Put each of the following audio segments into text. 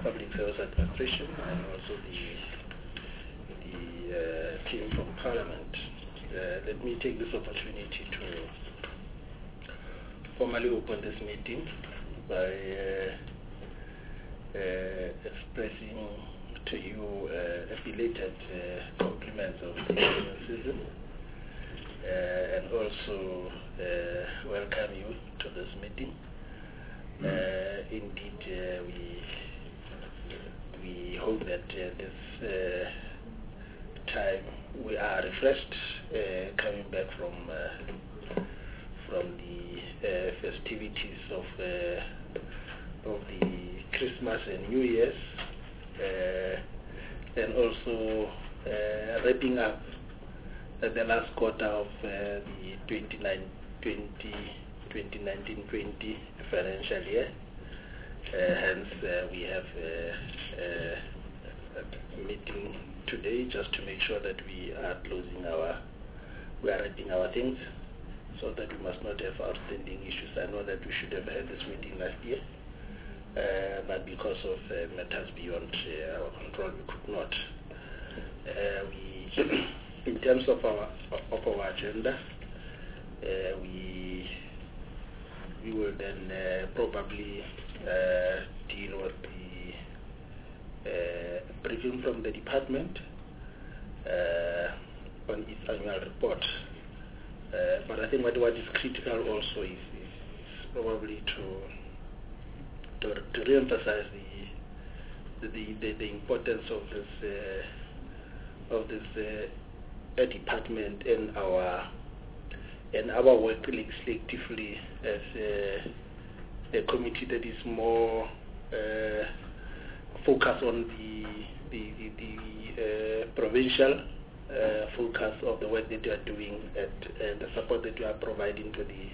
Public Service Administration and also the team from Parliament. Let me take this opportunity to formally open this meeting by expressing to you belated compliments of the new season and also welcome you to this meeting. Indeed, we hope that this time we are refreshed coming back from the festivities of the Christmas and New Year's, and also wrapping up the last quarter of the 2019-20 financial year. Hence, we have a meeting today just to make sure that we are wrapping our things, so that we must not have outstanding issues. I know that we should have had this meeting last year, but because of matters beyond our control, we could not. In terms of our agenda, we will then probably deal with the briefing from the department on its annual report. But I think what is critical also is probably to re-emphasize the importance of this department and our work legislatively as a committee that is more focused on the provincial focus of the work that you are doing and the support that you are providing to the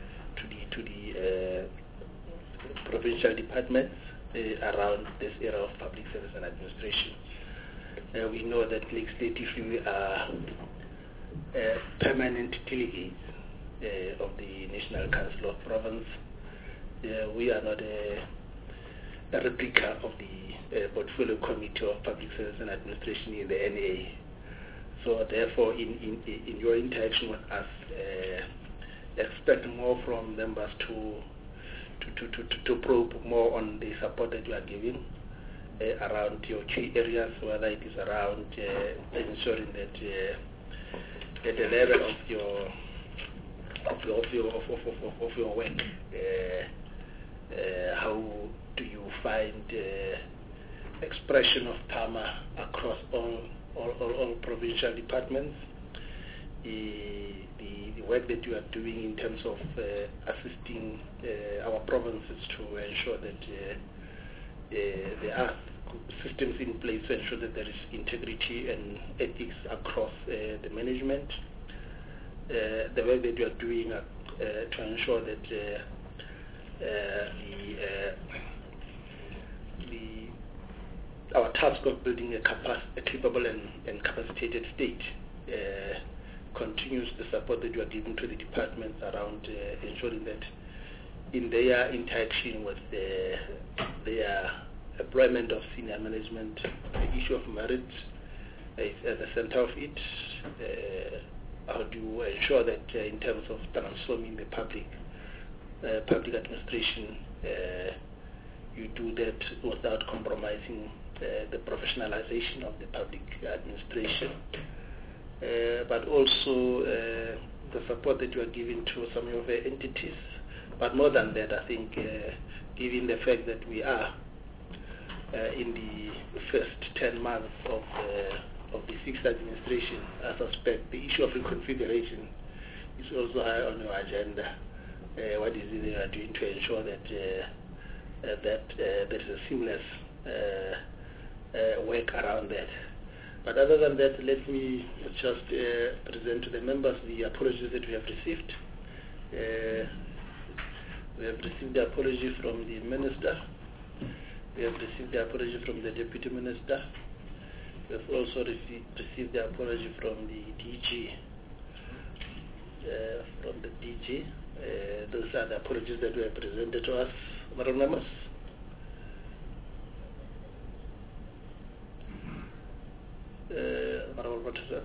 provincial departments around this area of public service and administration. We know that legislatively we are permanent delegates of the National Council of Province. We are not a replica of the Portfolio Committee of Public Service and Administration in the NA. So therefore, in your interaction with us, expect more from members to probe more on the support that you are giving around your key areas, whether it is around ensuring that at the level of your work, how do you find expression of PAMA across all provincial departments? The work that you are doing in terms of assisting our provinces to ensure that there are systems in place to ensure that there is integrity and ethics across the management. The work that you are doing to ensure that our task of building a capable and capacitated state continues. The support that you are giving to the departments around ensuring that in their interaction with their employment of senior management, the issue of merit is at the center of it. How do you ensure that in terms of transforming the public administration, you do that without compromising the professionalization of the public administration, but also the support that you are giving to some of the entities. But more than that, I think given the fact that we are in the first 10 months of the sixth administration, I suspect the issue of reconfiguration is also high on your agenda. What is it you are doing to ensure that there is a seamless work around that? But other than that, let me just present to the members the apologies that we have received. We have received the apology from the Minister. We have received the apology from the Deputy Minister. We have also received the apology from the DG. Those are the apologies that were presented to us, Madam members. What is that?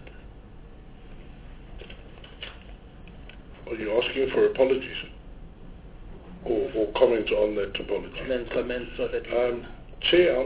Are you asking for apologies? Or comment on that apology? Comment so that... Chair,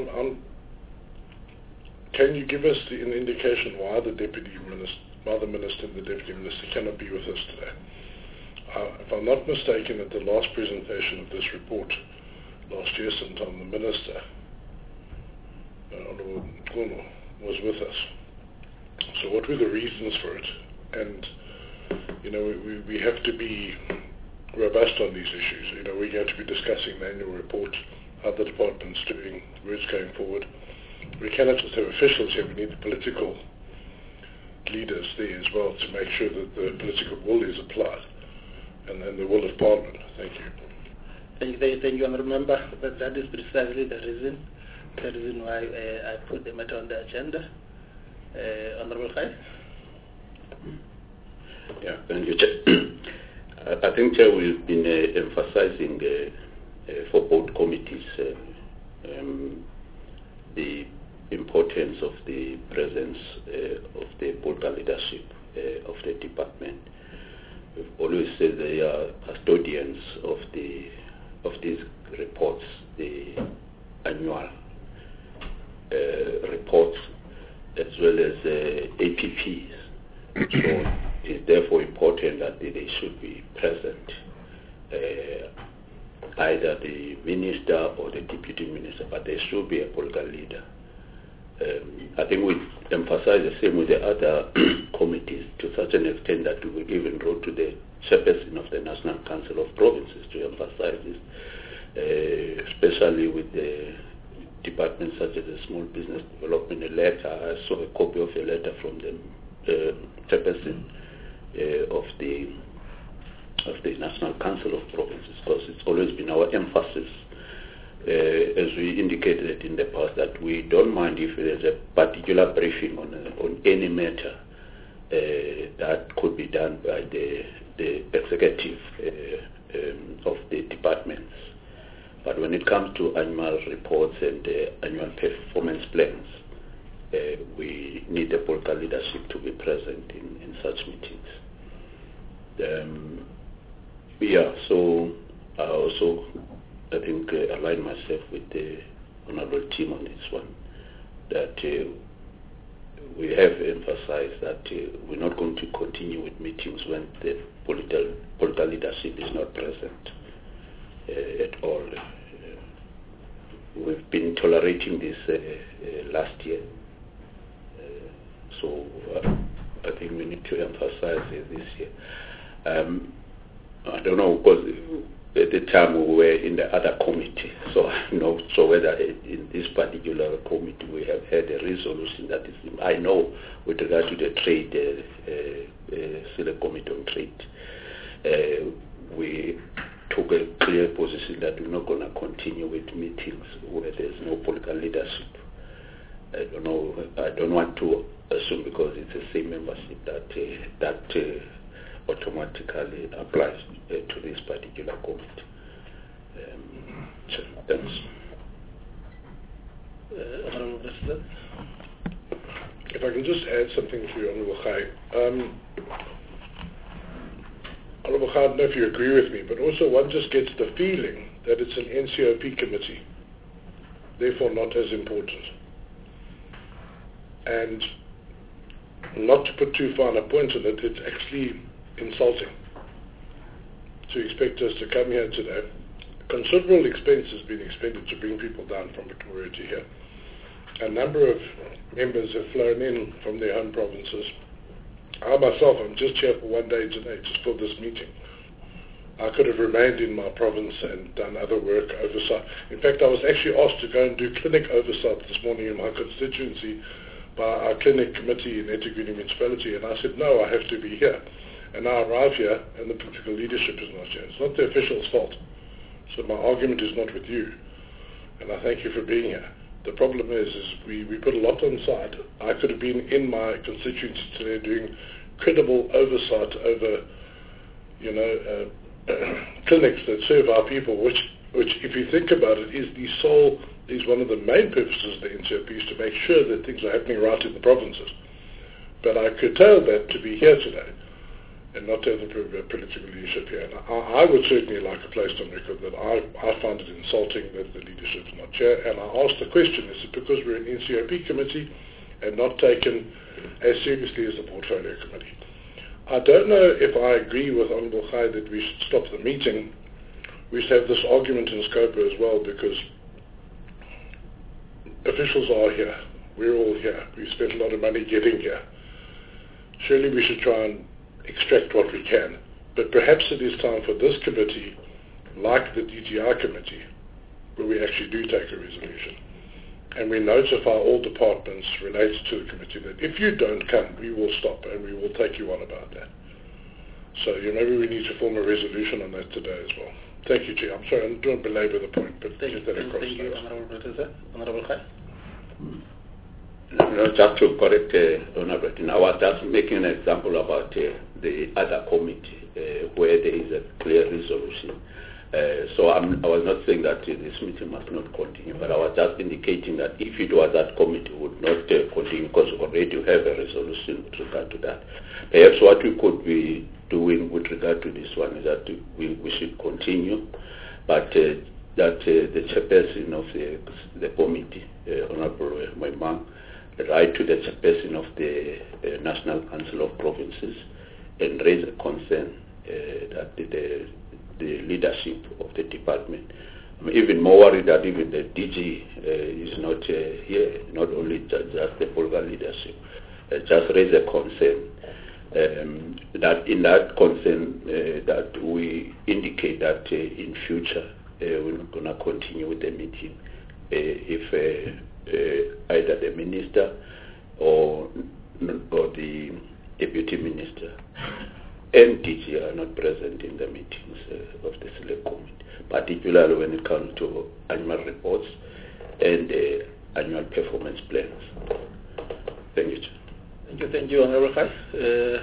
can you give us an indication why the Minister and the Deputy Minister cannot be with us today? If I'm not mistaken, at the last presentation of this report last year sometime, the Minister, Honourable Mqunu, was with us. So what were the reasons for it? And, we have to be robust on these issues. We're going to be discussing the annual report, how the department's doing, where it's going forward. We cannot just have officials here. We need the political leaders there as well to make sure that the political will is applied and the will of Parliament. Thank you. Thank you, Honourable Member. That is precisely the reason why I put the matter on the agenda. Honourable Khai? Yeah, thank you, Chair. I think, Chair, we've been emphasizing for both committees the importance of the presence of the political leadership of the department. We've always said they are custodians of these reports, the annual reports, as well as APPs. So it's therefore important that they should be present, either the minister or the deputy minister, but there should be a political leader. I think we emphasize the same with the other committees to such an extent that we even wrote to the chairperson of the National Council of Provinces to emphasize this, especially with the departments such as the Small Business Development. A letter, I saw a copy of a letter from the chairperson of the National Council of Provinces, because it's always been our emphasis, as we indicated in the past, that we don't mind if there's a particular briefing on any matter that could be done by the executive of the departments. But when it comes to annual reports and annual performance plans, we need the political leadership to be present in such meetings. So I think align myself with the Honourable team on this one, that we have emphasized that we're not going to continue with meetings when the political leadership is not present at all. We've been tolerating this last year, so I think we need to emphasize it this year. I don't know, because at the time we were in the other committee, so I'm not sure whether in this particular committee we have had a resolution that is, I know with regard to the trade, Select Committee on Trade, we took a clear position that we're not going to continue with meetings where there's no political leadership. I don't know, I don't want to assume because it's the same membership that automatically applies to this particular committee. Thanks. Honourable President? If I can just add something to you, Honourable Khai. Honourable Khai, I don't know if you agree with me, but also one just gets the feeling that it's an NCOP committee, therefore not as important. And not to put too fine a point on it, it's actually insulting to expect us to come here today. Considerable expense has been expended to bring people down from Victoria to here. A number of members have flown in from their home provinces. I myself, I'm just here for one day today, just for this meeting. I could have remained in my province and done other work, oversight. In fact, I was actually asked to go and do clinic oversight this morning in my constituency by our clinic committee in eThekwini municipality, and I said, no, I have to be here. And I arrive here, and the political leadership is not here. It's not the official's fault. So my argument is not with you, and I thank you for being here. The problem is we put a lot on side. I could have been in my constituency today doing credible oversight over, clinics that serve our people, which if you think about it, is one of the main purposes of the NCOP, is to make sure that things are happening right in the provinces. But I curtailed that to be here today and not to have the political leadership here. And I would certainly like to place on record that I find it insulting that the leadership is not here. And I asked the question, is it because we're an NCOP committee and not taken as seriously as the portfolio committee? I don't know if I agree with Honourable Khai that we should stop the meeting. We should have this argument in Scopa as well, because officials are here. We're all here. We've spent a lot of money getting here. Surely we should try and extract what we can. But perhaps it is time for this committee, like the DTI committee, where we actually do take a resolution, and we notify all departments related to the committee that if you don't come, we will stop and we will take you on about that. So maybe we need to form a resolution on that today as well. Thank you, Chair. I'm sorry, I don't belabor the point, but thank get that across. Thank you, Honourable Professor. Honourable Khai. No, just to correct Honourable, I was just making an example about the other committee where there is a clear resolution. So I was not saying that this meeting must not continue, but I was just indicating that if it was that committee, would not continue, because already you have a resolution with regard to that. Perhaps what we could be doing with regard to this one is that we should continue, but that the chairperson of the committee, Honourable Moimang, write to the chairperson of the National Council of Provinces and raise a concern that the leadership of the department. I'm even more worried that even the DG is not here, not only just the political leadership. Just raise a concern that in that concern that we indicate that in future we're not going to continue with the meeting if either the minister or the deputy minister and DG are not present in the meetings of the select committee, particularly when it comes to annual reports and annual performance plans. Thank you, Chair. Thank you, Honourable Khai.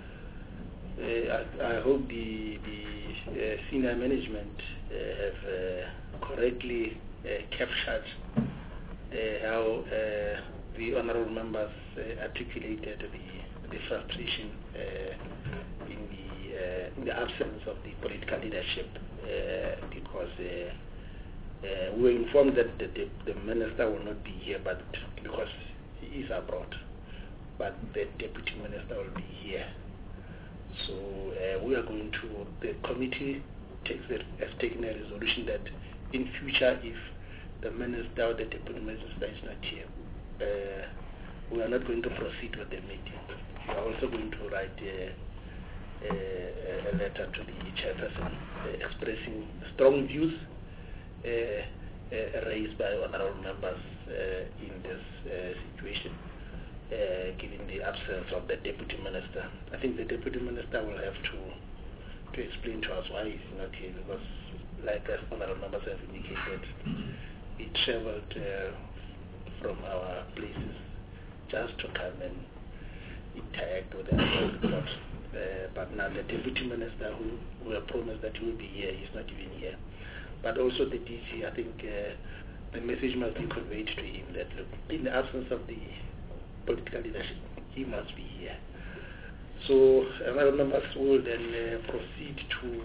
I hope the senior management have correctly captured how the honourable members articulated the frustration in the absence of the political leadership, because we were informed that the minister will not be here, but because he is abroad, but the deputy minister will be here. So we are going to, the committee has taken a resolution that in future, if the minister or the deputy minister is not here, we are not going to proceed with the meeting. We are also going to write a letter to the chairperson expressing strong views raised by honourable members in this situation, given the absence of the deputy minister. I think the deputy minister will have to explain to us why he is not here, because like honourable members have indicated, he travelled from our places just to come and interact with the report. But now the deputy minister who were promised that he will be here, he's not even here. But also the DG, I think the message must be conveyed to him that look, in the absence of the political leadership, he must be here. So honourable members will then proceed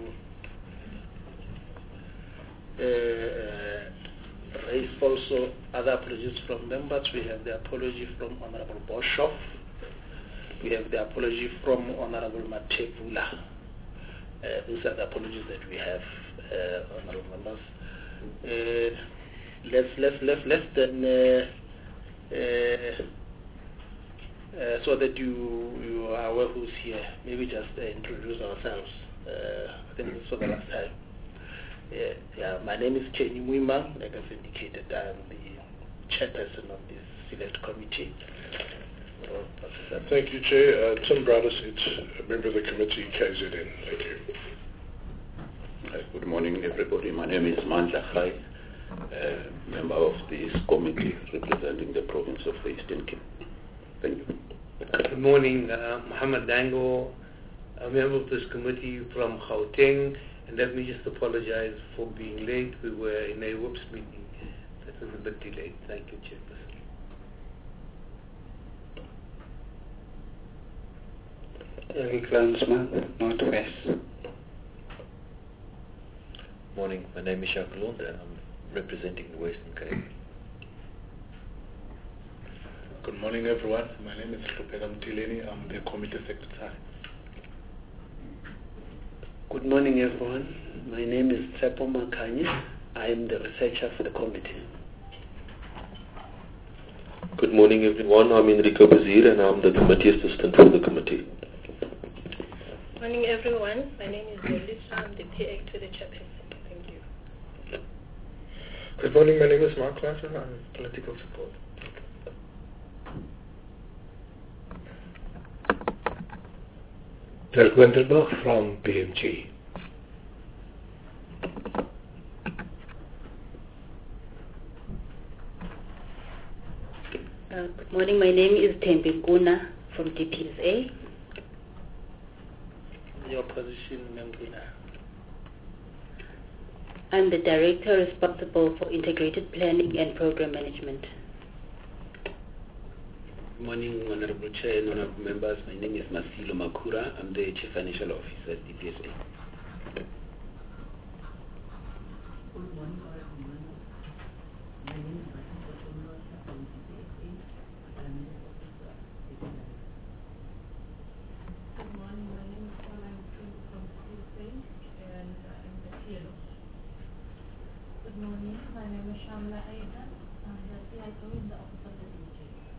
to raise also other apologies from members. We have the apology from Honourable Boshoff. We have the apology from Honourable Matebula. Those are the apologies that we have, honourable members. Let's then, so that you are aware who's here, maybe just introduce ourselves. I think this is for the last time. My name is Kenny Moimang. Like I've indicated, I'm the chairperson of this select committee. Thank you, Chair. Tim Brothers, a member of the committee, KZN. Thank you. Good morning, everybody. My name is Mandla Khai, member of this committee representing the province of the Eastern Cape. Thank you. Good morning, Muhammad Dango, a member of this committee from Gauteng. And let me just apologize for being late. We were in a WIPS meeting that was a bit delayed. Thank you, Chairperson. Eric Lansman, Northwest. Morning, my name is Jacques Londe and I'm representing the Western Cape. Good morning everyone, my name is Lupeka Mtileni, I'm the Committee Secretary. Good morning everyone, my name is Tsepo Makanye, I am the researcher for the committee. Good morning everyone, I'm Enrico Bazir and I'm the committee assistant for the committee. Good morning everyone, my name is Yolisa, I'm the PA to the chairperson. Thank you. Good morning, my name is Mark Lasser, I'm political support. Dirk Winterberg from PMG. Good morning, my name is Tembi Kuna from DPSA. Your position, Menguna? I'm the director responsible for integrated planning and program management. Good morning, Honorable Chair and Honorable Members. My name is Masilo Makura. I'm the Chief Financial Officer at DPSA. Good morning, Honorable Members. My name is Masilo Makura from DPSA. I'm the Officer at DPSA. Good morning, my name is Caroline Prince from DPSA and I'm the PLO. Good morning, my name is Shamla Aidan. I'm the CIO in the Office of the DG.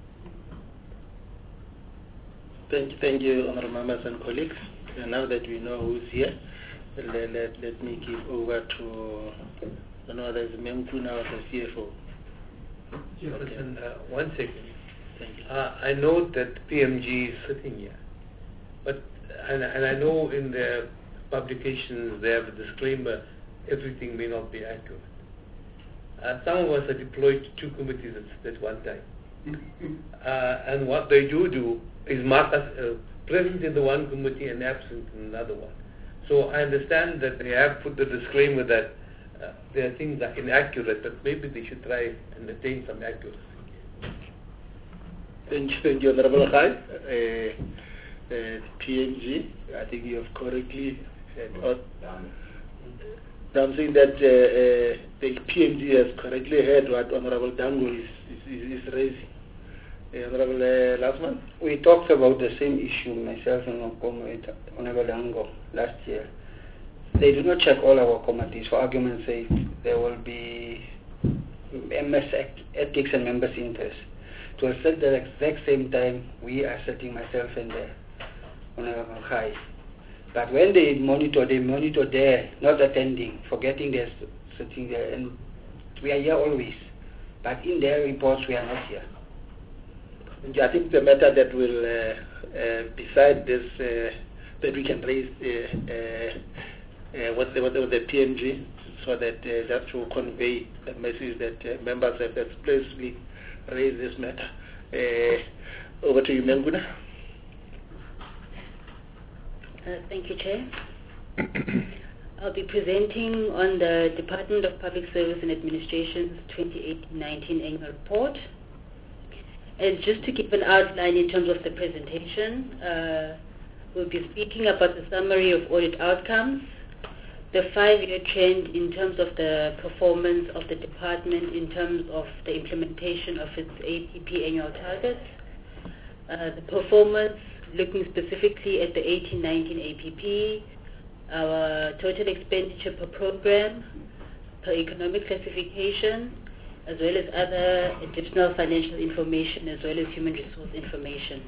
Thank you, honorable members and colleagues. And now that we know who's here, let me give over to, I know there's Menguna or the CFO. Jefferson, one second. Thank you. I know that PMG is sitting here, but and I know in their publications they have a disclaimer, everything may not be accurate. Some of us are deployed to 2 committees at one time. And what they do is mark us present in the one committee and absent in another one. So I understand that they have put the disclaimer that their things are inaccurate, but maybe they should try and attain some accuracy. Thank you, Honorable Khai. PMG, I think you have correctly said. I'm saying that the PMG has correctly heard what Honorable Dango is raising. Honorable Lasman? We talked about the same issue, myself and Honorable Dango, last year. They do not check all our committees. For argument's sake, there will be MS ethics and members' interest. To at the exact same time, we are setting myself and the Honorable Khai. But when they monitor there, not attending, forgetting they're sitting there, and we are here always. But in their reports, we are not here. I think the matter that will, beside this, that we can raise with the PMG, so that that will convey the message that members have explicitly raised this matter. Over to you, Menguna. Thank you, Chair. I'll be presenting on the Department of Public Service and Administration's 2018-19 annual report. And just to give an outline in terms of the presentation, we'll be speaking about the summary of audit outcomes, the 5-year trend in terms of the performance of the department in terms of the implementation of its APP annual targets, the performance looking specifically at the 18-19 APP, our total expenditure per program, per economic classification, as well as other additional financial information, as well as human resource information.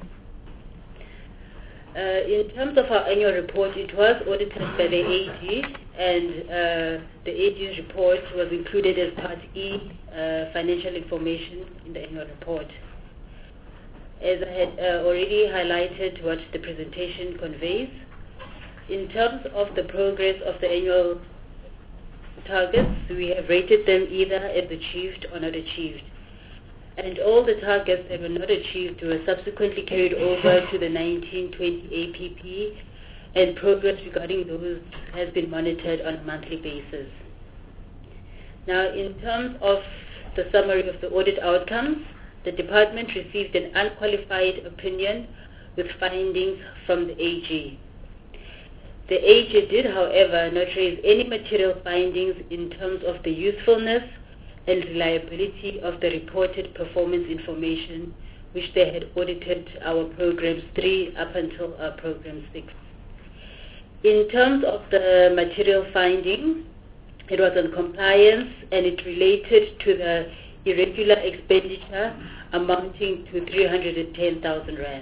In terms of our annual report, it was audited by the AG, and the AG's report was included as Part E, financial information in the annual report. As I had already highlighted what the presentation conveys, in terms of the progress of the annual targets, we have rated them either as achieved or not achieved. And all the targets that were not achieved were subsequently carried over to the 19-20 APP, and progress regarding those has been monitored on a monthly basis. Now, in terms of the summary of the audit outcomes, the department received an unqualified opinion with findings from the AG. The AG did, however, not raise any material findings in terms of the usefulness and reliability of the reported performance information which they had audited our programs 3 up until program 6. In terms of the material finding, it was on compliance and it related to the irregular expenditure amounting to 310,000 Rand.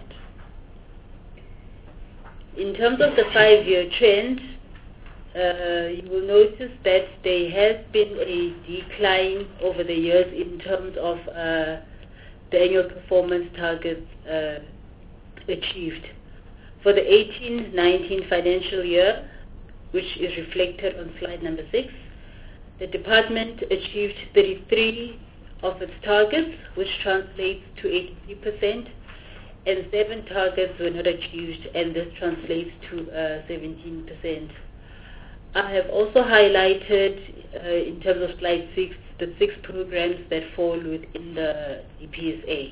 In terms of the 5-year trend, you will notice that there has been a decline over the years in terms of the annual performance targets achieved. For the 18-19 financial year, which is reflected on slide number 6, the department achieved 33 of its targets, which translates to 83%, and 7 targets were not achieved, and this translates to 17%. I have also highlighted, in terms of slide 6, the 6 programs that fall within the DPSA.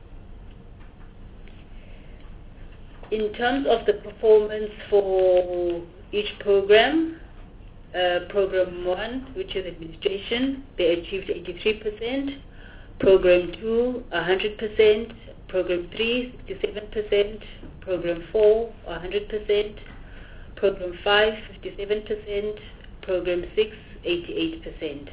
In terms of the performance for each program, Program 1, which is administration, they achieved 83%, Program 2, 100%, Program 3, 57%, Program 4, 100%, Program 5, 57%, Program 6, 88%.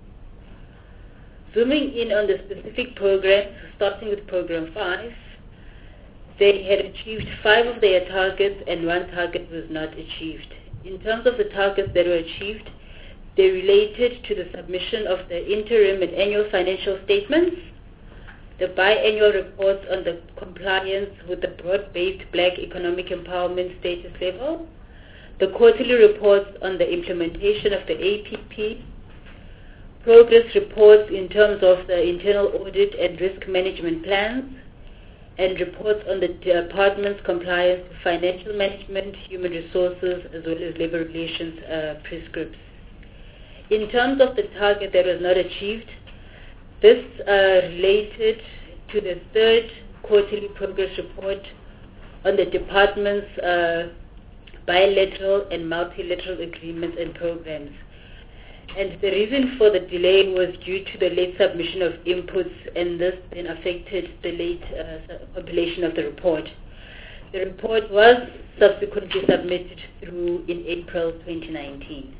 Zooming in on the specific programs, starting with Program 5, they had achieved 5 of their targets and 1 target was not achieved. In terms of the targets that were achieved, they related to the submission of the interim and annual financial statements, the biannual reports on the compliance with the broad-based Black Economic Empowerment status level, the quarterly reports on the implementation of the APP, progress reports in terms of the internal audit and risk management plans, and reports on the department's compliance with financial management, human resources, as well as labor relations prescripts. In terms of the target that was not achieved, this related to the 3rd quarterly progress report on the department's bilateral and multilateral agreements and programs. And the reason for the delay was due to the late submission of inputs, and this then affected the late compilation of the report. The report was subsequently submitted through in April 2019.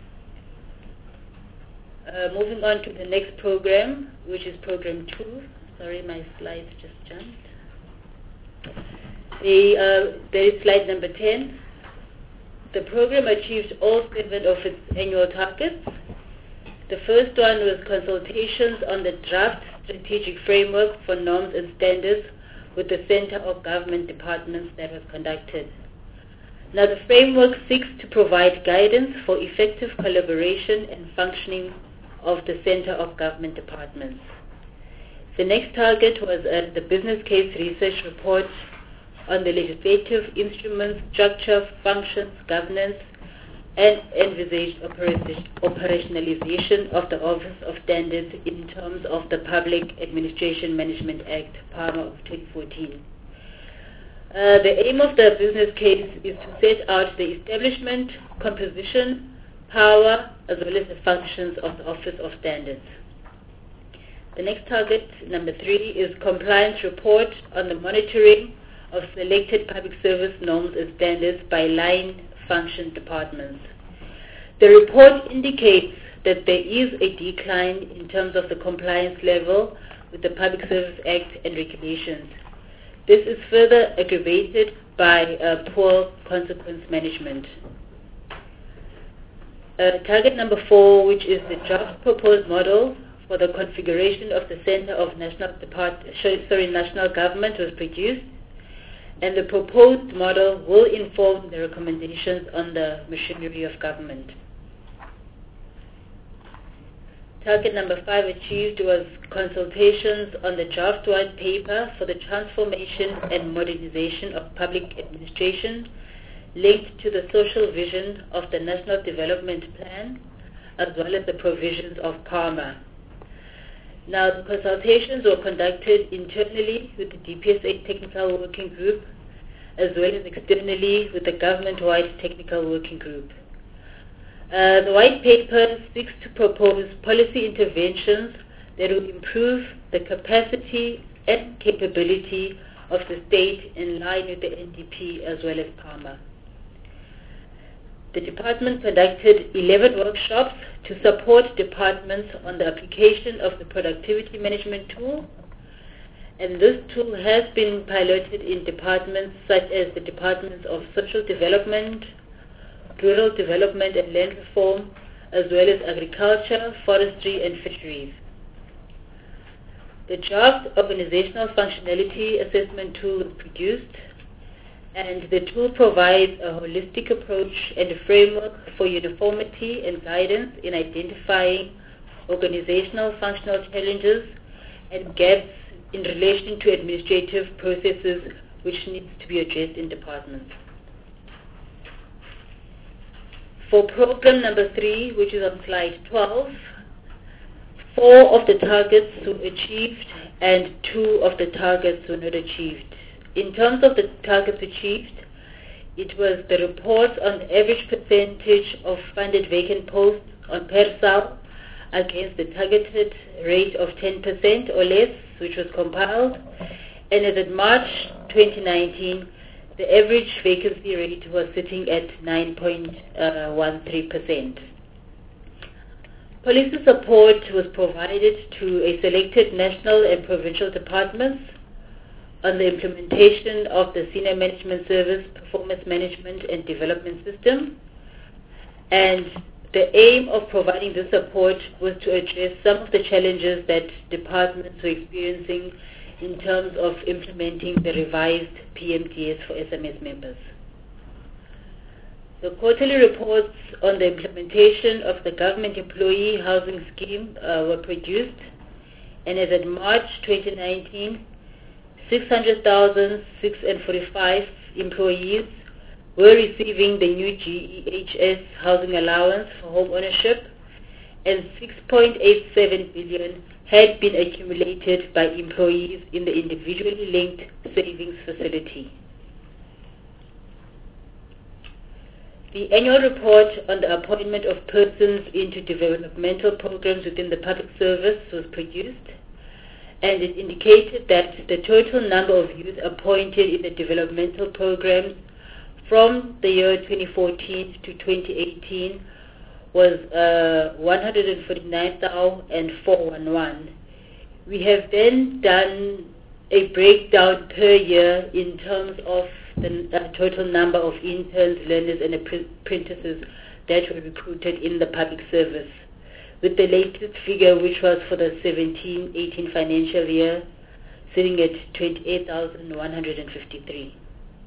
Moving on to the next program, which is Program 2. Sorry, my slides just jumped. There is slide number 10. The program achieved all 7 of its annual targets. The first one was consultations on the draft strategic framework for norms and standards with the Center of Government Departments that was conducted. Now, the framework seeks to provide guidance for effective collaboration and functioning of the Center of Government Departments. The next target was the business case research report on the legislative instruments, structure, functions, governance, and envisaged operationalization of the Office of Standards in terms of the Public Administration Management Act, PAMA of 2014. The aim of the business case is to set out the establishment, composition, power, as well as the functions of the Office of Standards. The next target, number 3, is compliance report on the monitoring of selected public service norms and standards by line function departments. The report indicates that there is a decline in terms of the compliance level with the Public Service Act and regulations. This is further aggravated by poor consequence management. Target number 4, which is the draft proposed model for the configuration of the Center of National Government, was produced, and the proposed model will inform the recommendations on the machinery of government. Target number 5 achieved was consultations on the draft white paper for the transformation and modernization of public administration linked to the social vision of the National Development Plan, as well as the provisions of PAMA. Now, the consultations were conducted internally with the DPSA Technical Working Group as well as externally with the government-wide technical working group. The white paper seeks to propose policy interventions that will improve the capacity and capability of the state in line with the NDP as well as PAMA. The department conducted 11 workshops to support departments on the application of the productivity management tool, and this tool has been piloted in departments such as the Departments of Social Development, Rural Development and Land Reform, as well as Agriculture, Forestry and Fisheries. The draft organizational functionality assessment tool was produced, and the tool provides a holistic approach and a framework for uniformity and guidance in identifying organizational functional challenges and gaps in relation to administrative processes which needs to be addressed in departments. For program number 3, which is on slide 12, 4 of the targets were achieved and 2 of the targets were not achieved. In terms of the targets achieved, it was the report on the average percentage of funded vacant posts on PERSAL against the targeted rate of 10% or less, which was compiled, and as of March 2019, the average vacancy rate was sitting at 9.13%. Policy support was provided to a selected national and provincial departments on the implementation of the Senior Management Service Performance Management and Development System, and the aim of providing this support was to address some of the challenges that departments were experiencing in terms of implementing the revised PMTS for SMS members. The quarterly reports on the implementation of the Government Employee Housing Scheme were produced, and as of March 2019, 600,645 employees were receiving the new GEHS housing allowance for home ownership, and 6.87 billion had been accumulated by employees in the individually linked savings facility. The annual report on the appointment of persons into developmental programs within the public service was produced, and it indicated that the total number of youth appointed in the developmental programs from the year 2014 to 2018 was 149,411. We have then done a breakdown per year in terms of the total number of interns, learners and apprentices that were recruited in the public service, with the latest figure, which was for the 17-18 financial year, sitting at 28,153.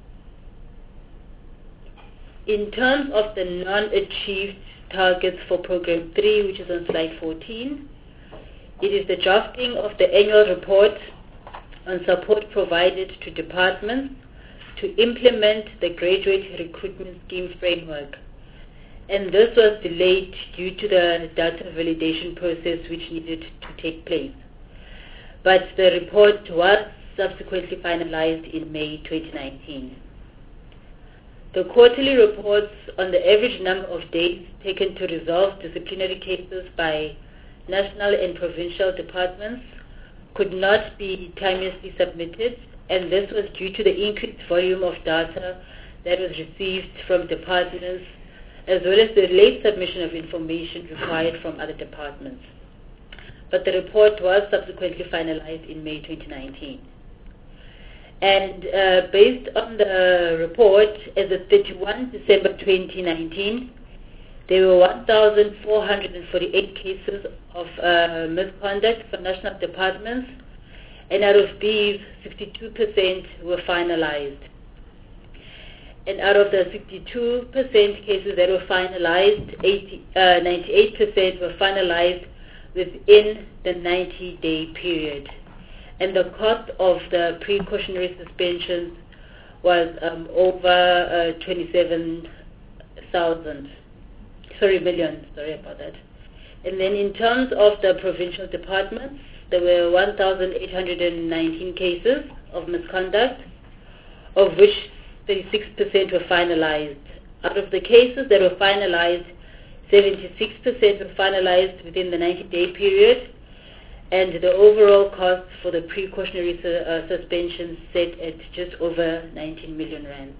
In terms of the non-achieved targets for Program 3, which is on slide 14, it is the drafting of the annual report on support provided to departments to implement the graduate recruitment scheme framework. And this was delayed due to the data validation process which needed to take place. But the report was subsequently finalized in May 2019. The quarterly reports on the average number of days taken to resolve disciplinary cases by national and provincial departments could not be timelessly submitted, and this was due to the increased volume of data that was received from departments, as well as the late submission of information required from other departments. But the report was subsequently finalized in May 2019. And based on the report, as of 31 December 2019, there were 1,448 cases of misconduct for national departments, and out of these, 62% were finalized. And out of the 62% cases that were finalized, 98% were finalized within the 90-day period. And the cost of the precautionary suspensions was over 27,000. Million, sorry about that. And then in terms of the provincial departments, there were 1,819 cases of misconduct, of which 36% were finalized. Out of the cases that were finalized, 76% were finalized within the 90-day period, and the overall cost for the precautionary suspension set at just over 19 million rand.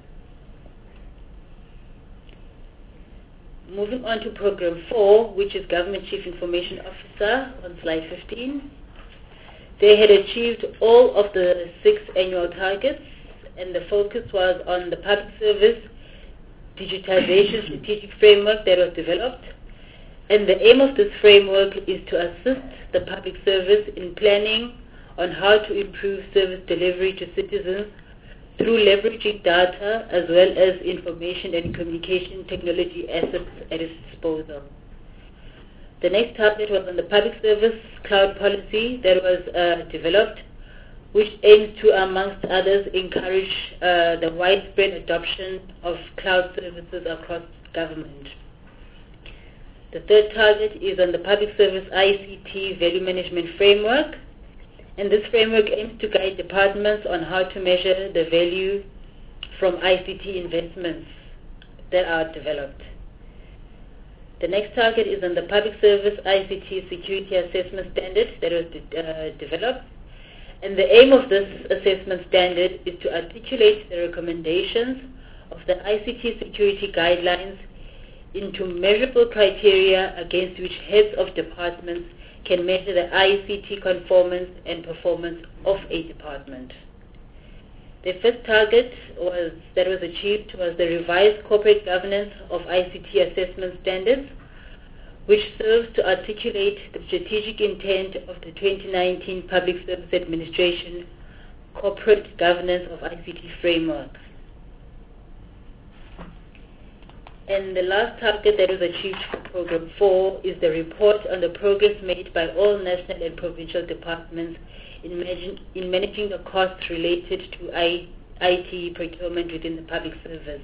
Moving on to Program 4, which is Government Chief Information Officer, on slide 15. They had achieved all of the 6 annual targets, and the focus was on the public service digitization strategic framework that was developed. And the aim of this framework is to assist the public service in planning on how to improve service delivery to citizens through leveraging data as well as information and communication technology assets at its disposal. The next target was on the public service cloud policy that was developed, which aims to, amongst others, encourage the widespread adoption of cloud services across government. The third target is on the public service ICT value management framework, and this framework aims to guide departments on how to measure the value from ICT investments that are developed. The next target is on the public service ICT security assessment standard that was developed. And the aim of this assessment standard is to articulate the recommendations of the ICT security guidelines into measurable criteria against which heads of departments can measure the ICT conformance and performance of a department. The first target that was achieved was the revised corporate governance of ICT assessment standards, which serves to articulate the strategic intent of the 2019 Public Service Administration Corporate Governance of ICT Framework. And the last target that was achieved for Program 4 is the report on the progress made by all national and provincial departments in managing the costs related to IT procurement within the public service.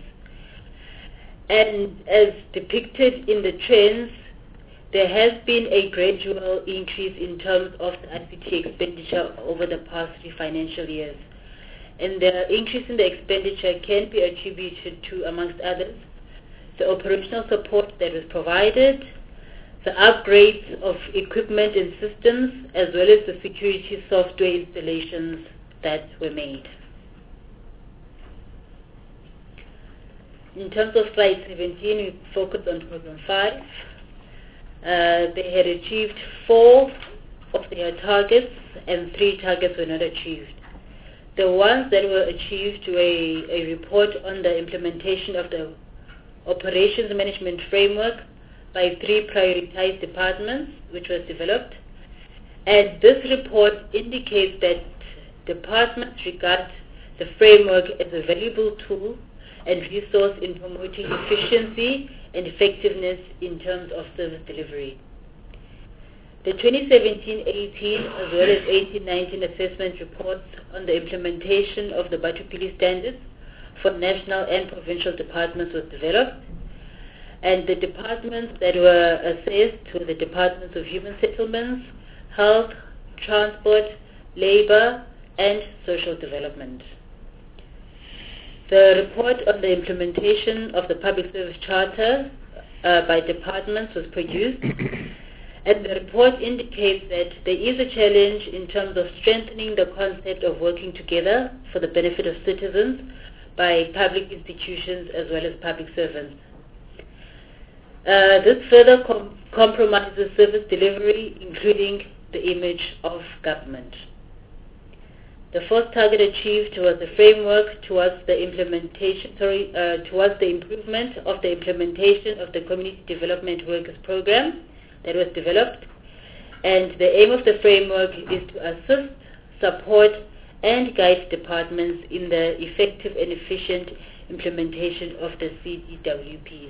And as depicted in the trends, there has been a gradual increase in terms of the ICT expenditure over the past 3 financial years. And the increase in the expenditure can be attributed to, amongst others, the operational support that was provided, the upgrades of equipment and systems, as well as the security software installations that were made. In terms of slide 17, we focus on Program 5. They had achieved 4 of their targets and 3 targets were not achieved. The ones that were achieved were a report on the implementation of the Operations Management Framework by 3 prioritized departments, which was developed. And this report indicates that departments regard the framework as a valuable tool and resource in promoting efficiency and effectiveness in terms of service delivery. The 2017-18 as well as 18-19 assessment reports on the implementation of the Batupili standards for national and provincial departments was developed, and the departments that were assessed were the Departments of Human Settlements, Health, Transport, Labor, and Social Development. The report on the implementation of the Public Service Charter by departments was produced, and the report indicates that there is a challenge in terms of strengthening the concept of working together for the benefit of citizens by public institutions as well as public servants. This further compromises service delivery, including the image of government. The fourth target achieved was the framework towards the improvement of the implementation of the Community Development Workers Program that was developed. And the aim of the framework is to assist, support, and guide departments in the effective and efficient implementation of the CDWPs.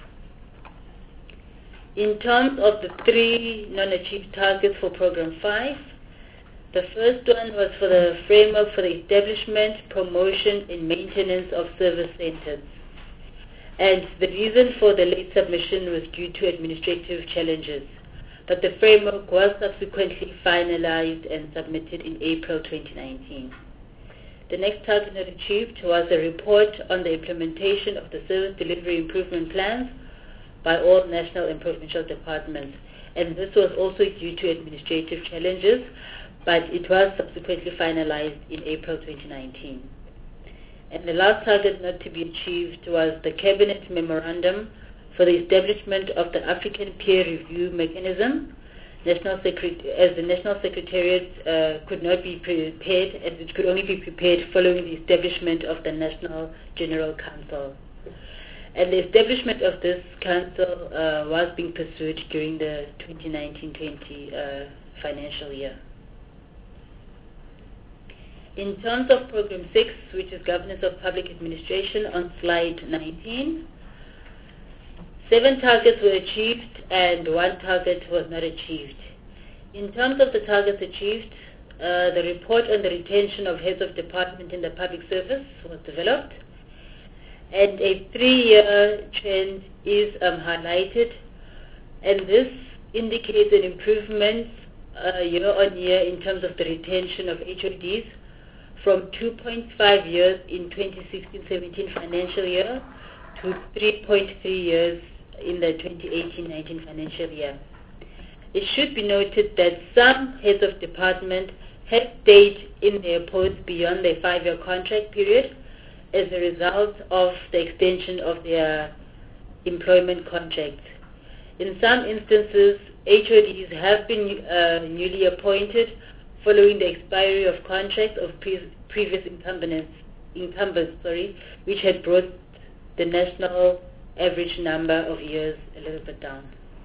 In terms of the 3 non-achieved targets for Program 5, the first one was for the framework for the establishment, promotion, and maintenance of service centers. And the reason for the late submission was due to administrative challenges. But the framework was subsequently finalized and submitted in April 2019. The next target not achieved was a report on the implementation of the service delivery improvement plans by all national and provincial departments. And this was also due to administrative challenges, but it was subsequently finalized in April 2019. And the last target not to be achieved was the Cabinet Memorandum for the establishment of the African Peer Review Mechanism, as the National Secretariat could not be prepared, as it could only be prepared following the establishment of the National General Council. And the establishment of this council was being pursued during the 2019-20 financial year. In terms of Program 6, which is Governance of Public Administration, on slide 19, 7 targets were achieved and 1 target was not achieved. In terms of the targets achieved, the report on the retention of heads of department in the public service was developed, and a 3-year trend is highlighted, and this indicates an improvement year on year in terms of the retention of HODs from 2.5 years in 2016-17 financial year to 3.3 years in the 2018-19 financial year. It should be noted that some heads of department have stayed in their posts beyond their 5-year contract period as a result of the extension of their employment contracts. In some instances, HODs have been newly appointed following the expiry of contracts of previous incumbents, which had brought the national average number of years a little bit down.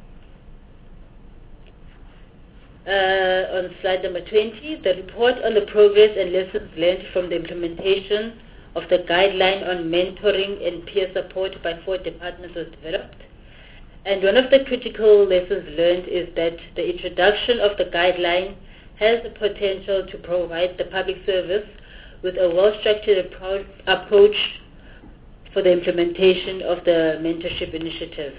On slide number 20, the report on the progress and lessons learned from the implementation of the guideline on mentoring and peer support by 4 departments was developed. And one of the critical lessons learned is that the introduction of the guideline has the potential to provide the public service with a well-structured approach for the implementation of the mentorship initiatives.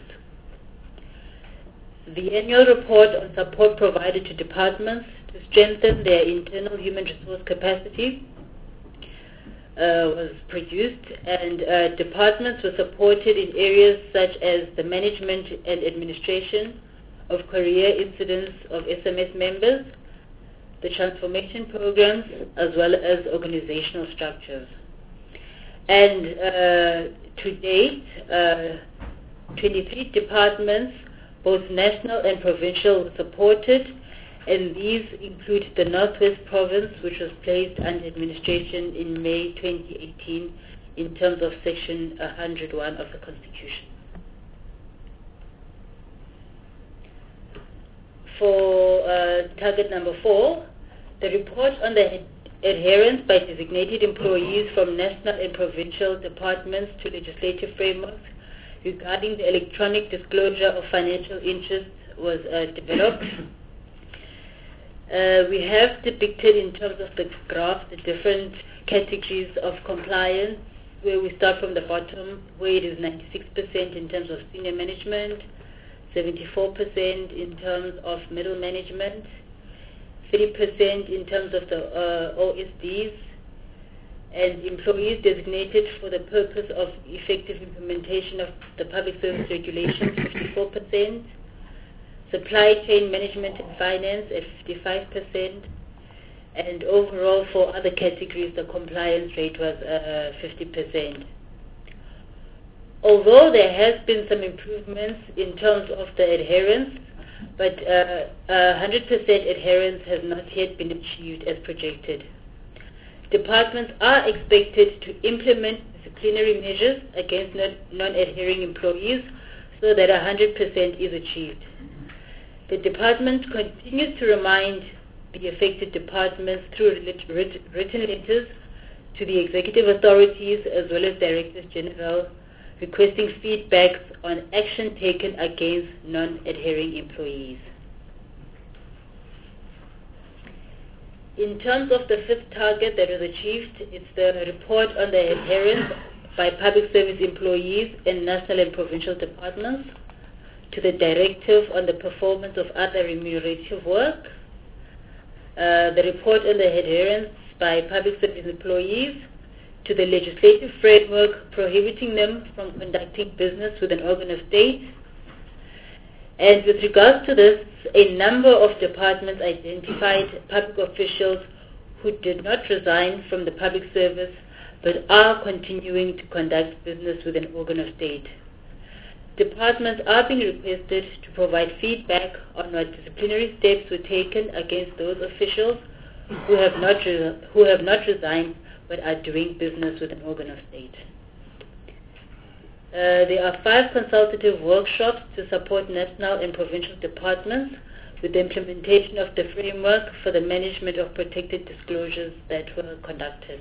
The annual report on support provided to departments to strengthen their internal human resource capacity was produced, and departments were supported in areas such as the management and administration of career incidents of SMS members, the transformation programs, as well as organizational structures. And to date, 23 departments, both national and provincial, were supported, and these include the Northwest Province, which was placed under administration in May 2018 in terms of Section 101 of the Constitution. For target number 4, the report on the adherence by designated employees from national and provincial departments to legislative frameworks regarding the electronic disclosure of financial interests was developed. We have depicted in terms of the graph the different categories of compliance, where we start from the bottom, where it is 96% in terms of senior management, 74% in terms of middle management, 3% in terms of the OSDs, and employees designated for the purpose of effective implementation of the public service regulations, 54%, supply chain management and finance at 55%, and overall for other categories the compliance rate was 50%. Although there has been some improvements in terms of the adherence, but 100% adherence has not yet been achieved as projected. Departments are expected to implement disciplinary measures against non-adhering employees so that 100% is achieved. The department continues to remind the affected departments through written letters to the executive authorities as well as directors general, requesting feedback on action taken against non-adhering employees. In terms of the 5th target that was achieved, it's the report on the adherence by public service employees in national and provincial departments to the directive on the performance of other remunerative work. The report on the adherence by public service employees to the legislative framework prohibiting them from conducting business with an organ of state. And with regards to this, a number of departments identified public officials who did not resign from the public service but are continuing to conduct business with an organ of state. Departments are being requested to provide feedback on what disciplinary steps were taken against those officials who have not resigned but are doing business with an organ of state. There are 5 consultative workshops to support national and provincial departments with the implementation of the framework for the management of protected disclosures that were conducted.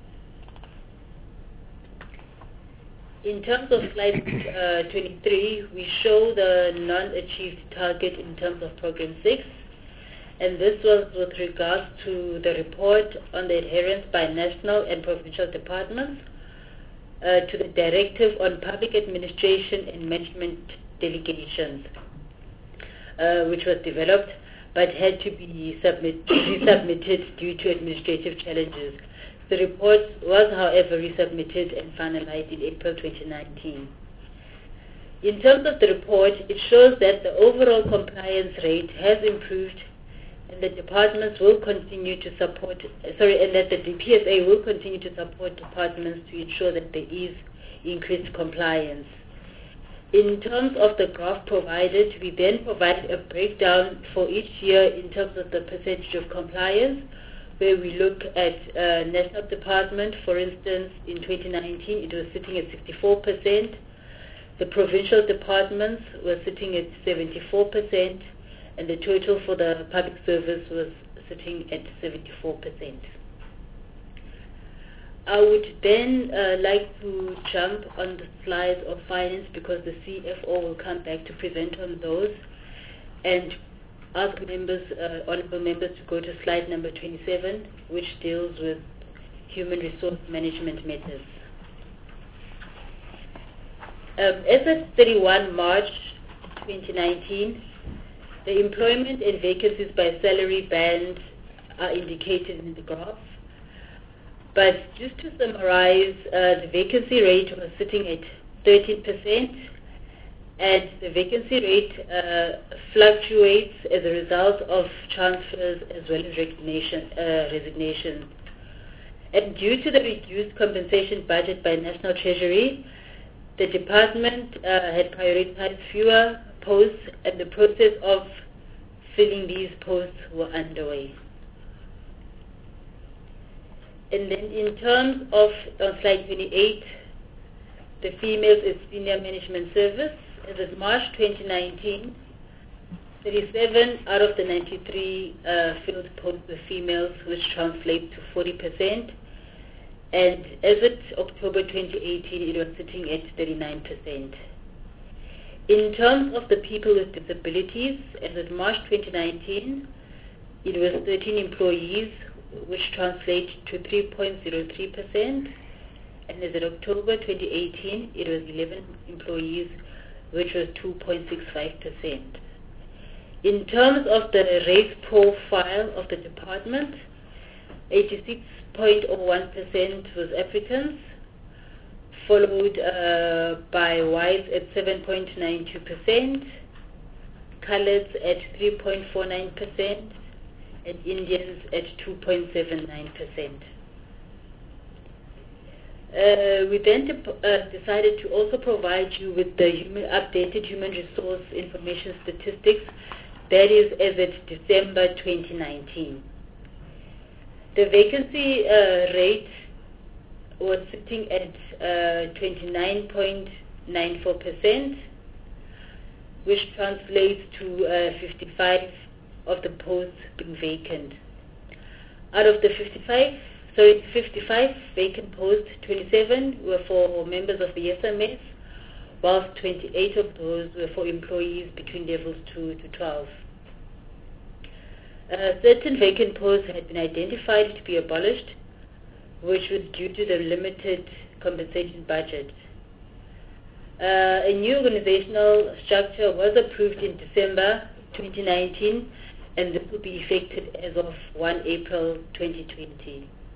In terms of slide 23, we show the non-achieved target in terms of Program 6, and this was with regards to the report on the adherence by national and provincial departments to the Directive on Public Administration and Management Delegations, which was developed but had to be resubmitted due to administrative challenges. The report was, however, resubmitted and finalized in April 2019. In terms of the report, it shows that the overall compliance rate has improved and the departments will continue to support, and that the DPSA will continue to support departments to ensure that there is increased compliance. In terms of the graph provided, we then provide a breakdown for each year in terms of the percentage of compliance, where we look at national department. For instance, in 2019 it was sitting at 64%. The provincial departments were sitting at 74%, and the total for the public service was sitting at 74%. I would then like to jump on the slides of finance because the CFO will come back to present on those, and ask members, honorable members, to go to slide number 27, which deals with human resource management methods. As of 31 March 2019, the employment and vacancies by salary band are indicated in the graph. But just to summarize, the vacancy rate was sitting at 13%, and the vacancy rate fluctuates as a result of transfers as well as resignations. And due to the reduced compensation budget by National Treasury, the department had prioritized fewer posts, and the process of filling these posts were underway. And then in terms of, on slide 28, the females in senior management service, as of March 2019, 37 out of the 93 filled posts were females, which translates to 40%. And as of October 2018, it was sitting at 39%. In terms of the people with disabilities, as of March 2019, it was 13 employees, which translates to 3.03%. And as of October 2018, it was 11 employees, which was 2.65%. In terms of the race profile of the department, 86.01% was Africans, followed by whites at 7.92%, coloreds at 3.49%, and Indians at 2.79%. We then decided to also provide you with the updated human resource information statistics, that is as at December 2019. The vacancy rate was sitting at 29.94%, which translates to 55 of the posts being vacant. Out of the 55 vacant posts, 27 were for members of the SMS, whilst 28 of those were for employees between levels 2 to 12. Certain vacant posts had been identified to be abolished, which was due to the limited compensation budget. A new organizational structure was approved in December 2019, and this will be effective as of 1 April 2020.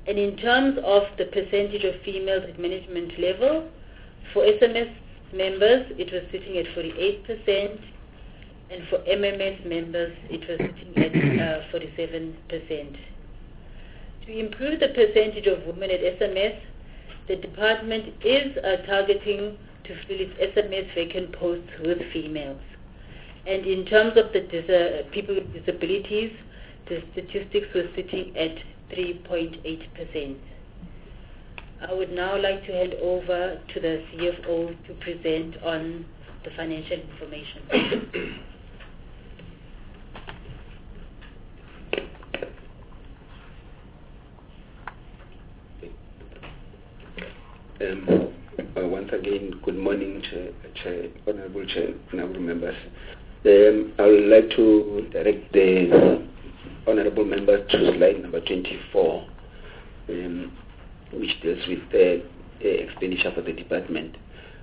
And in terms of the percentage of females at management level, for SMS members, it was sitting at 48%, and for MMS members, it was sitting at 47%. To improve the percentage of women at SMS, the department is targeting to fill its SMS vacant posts with females. And in terms of the people with disabilities, the statistics were sitting at 3.8%. I would now like to hand over to the CFO to present on the financial information. Once again, good morning, Honorable members. I would like to direct the honorable members to slide number 24, which deals with the expenditure for the department.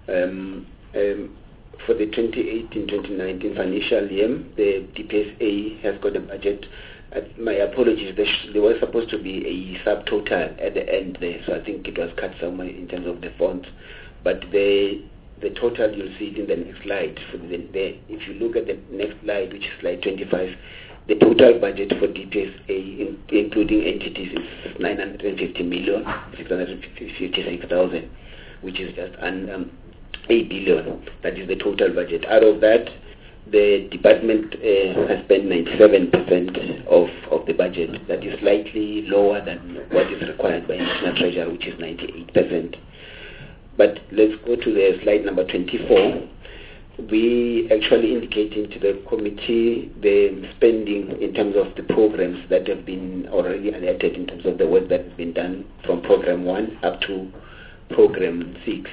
For the 2018-2019 financial year, the DPSA has got a budget. My apologies, there was supposed to be a subtotal at the end there, so I think it was cut somewhere in terms of the font. But the total, you'll see it in the next slide. If you look at the next slide, which is slide 25, the total budget for DPSA, including entities, is 950,656,000, which is just 8 billion. That is the total budget. Out of that, the department has spent 97% of the budget. That is slightly lower than what is required by National Treasury, which is 98%. But let's go to the slide number 24. We actually indicating to the committee the spending in terms of the programs that have been already alerted in terms of the work that has been done from program 1 up to program 6.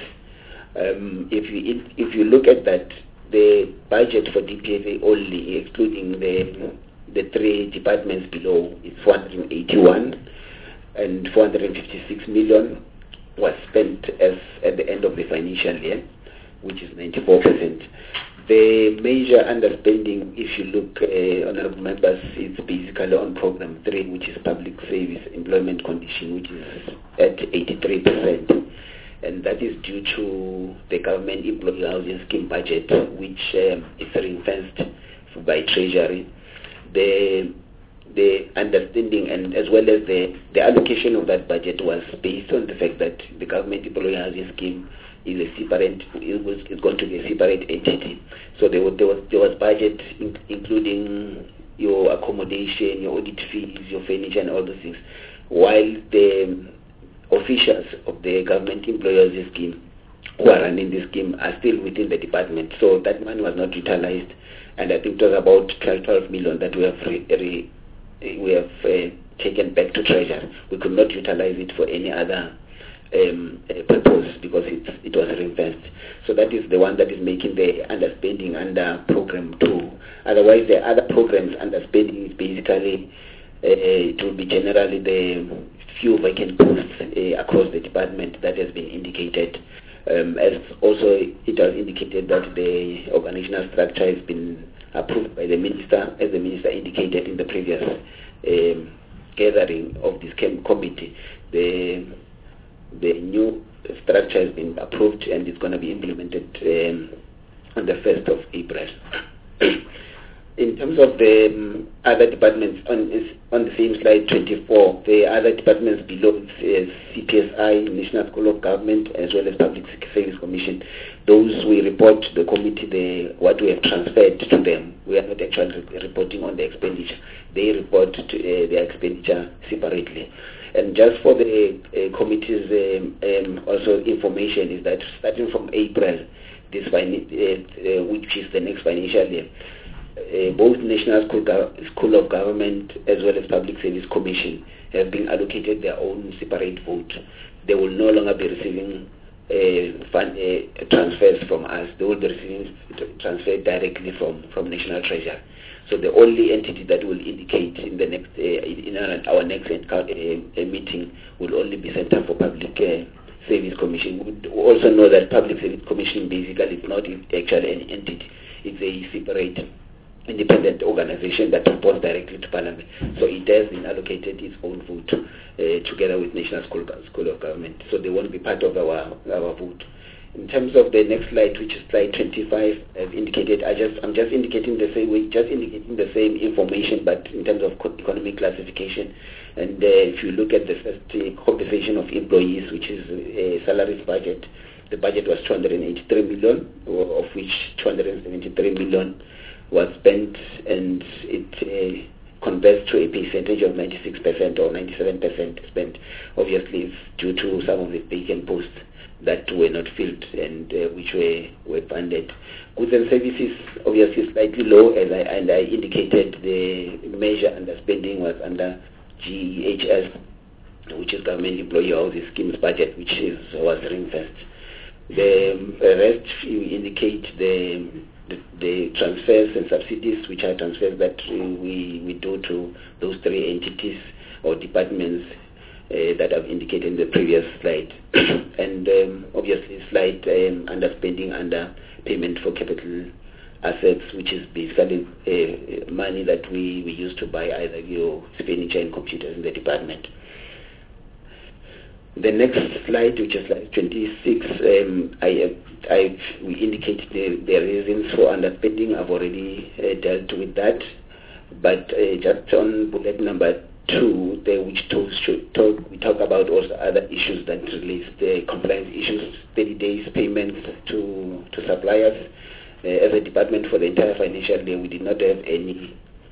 If you look at that, the budget for DPSA only, excluding the 3 departments below, is 481, and 456 million was spent at the end of the financial year, which is 94%. The major underspending, if you look, honorable members, is basically on program 3, which is public service employment condition, which is at 83%. And that is due to the government employee housing scheme budget, which is ring-fenced by Treasury. The understanding and as well as the allocation of that budget was based on the fact that the government employee housing scheme is a separate, it's going to be a separate entity. So there was budget including your accommodation, your audit fees, your furniture, and all those things, while the officials of the government employers scheme who are running the scheme are still within the department. So that money was not utilized, and I think it was about 12 million that we have taken back to Treasury. We could not utilize it for any other purpose because it was ring-fenced. So that is the one that is making the underspending under program 2. Otherwise, the other programs underspending is basically it will be generally the few vacant posts across the department that has been indicated. As also it has indicated that the organizational structure has been approved by the minister, as the minister indicated in the previous gathering of this committee. The new structure has been approved and it's going to be implemented on the 1st of April. In terms of the other departments, on the same slide 24, the other departments below is CPSI, National School of Government, as well as Public Service Commission. Those we report to the committee what we have transferred to them. We are not actually reporting on the expenditure. They report to their expenditure separately. And just for the committee's also information is that starting from April, which is the next financial year, both National School of Government as well as Public Service Commission have been allocated their own separate vote. They will no longer be receiving transfers from us. They will be receiving transfer directly from National Treasury. So the only entity that will indicate in the next in our next meeting will only be Center for Public Service Commission. We also know that Public Service Commission basically is not actually an entity. It's a separate independent organization that reports directly to Parliament. So it has been allocated its own vote together with National School of Government. So they won't be part of our vote. In terms of the next slide, which is slide 25, as indicated, I'm just indicating the same way, just indicating the same information, but in terms of economic classification. And if you look at the first compensation of employees, which is a salaries budget, the budget was 283 million, of which 273 million was spent, and it converts to a percentage of 96% or 97% spent. Obviously, it's due to some of the vacant posts that were not filled and which were funded. Goods and services, obviously slightly low, and I indicated the measure under spending was under GEHS, which is Government Employee Housing Schemes budget, which was ring-fenced. The rest, you indicate the transfers and subsidies, which are transfers that we do to those three entities or departments that I've indicated in the previous slide. And obviously slide underspending under payment for capital assets, which is basically money that we use to buy either your furniture and computers in the department. The next slide, which is slide 26, we indicate the reasons for underspending. I've already dealt with that, but just on bullet number 2, we talk about also other issues that relates the compliance issues, 30 days payments to suppliers. As a department for the entire financial year, we did not have any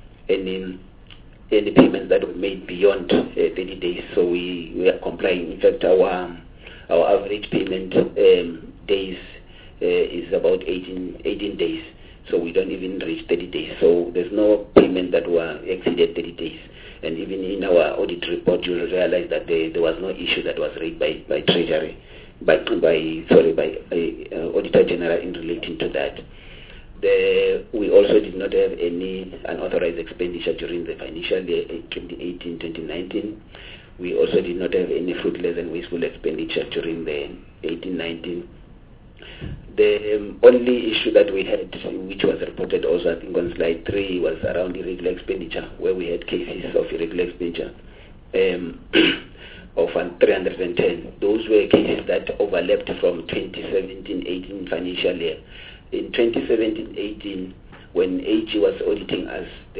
payments that were made beyond 30 days, so we are complying. In fact, our average payment days is about 18 days, so we don't even reach 30 days. So there's no payment that were exceeded 30 days. And even in our audit report, you will realize that there was no issue that was raised by Treasury, by Auditor General in relating to that. We also did not have any unauthorized expenditure during the financial year 2018-2019. We also did not have any fruitless and wasteful expenditure during the 18-19. The only issue that we had, which was reported also I think on slide 3, was around irregular expenditure, where we had cases of irregular expenditure of 310. Those were cases that overlapped from 2017-18 financial year. In 2017-18, when AG was auditing us, they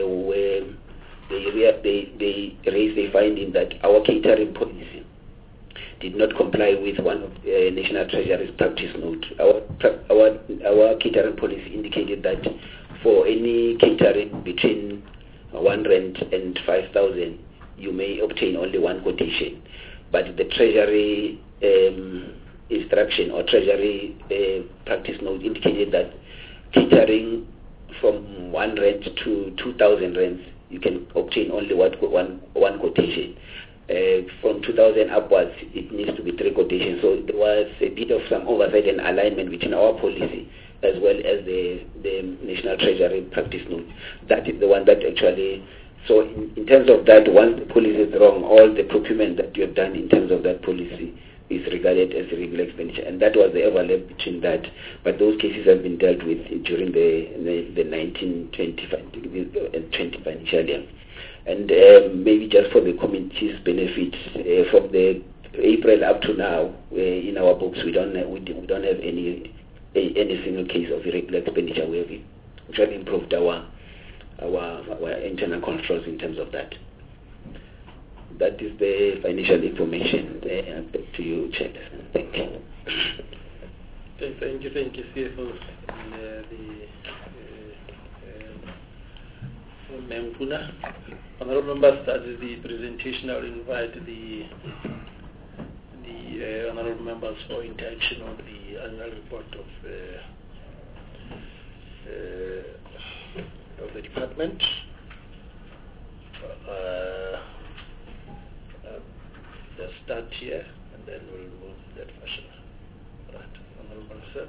raised a finding that our catering policy did not comply with one of the National Treasury's practice note. Our catering policy indicated that for any catering between 1 rand and 5,000, you may obtain only one quotation. But the Treasury instruction or Treasury practice note indicated that catering from 1 rand to 2,000 rands, you can obtain only one quotation. From 2,000 upwards, it needs to be 3 quotations. So there was a bit of some oversight and alignment between our policy as well as the National Treasury practice note. That is the one that actually, so in terms of that, once the policy is wrong, all the procurement that you have done in terms of that policy is regarded as irregular expenditure, and that was the overlap between that. But those cases have been dealt with during the 19-20 financial year. And maybe just for the committee's benefit, from the April up to now, in our books, we don't have any single case of irregular expenditure. We have actually improved our internal controls in terms of that. That is the financial information. Back to you, Chairperson. Thank you. Thank you, CFO. Memphuna. Honorable members, started the presentation. I will invite the honorable members for interaction on the annual report of the department. Let's start here and then we'll move that fashion. Right, honorable sir.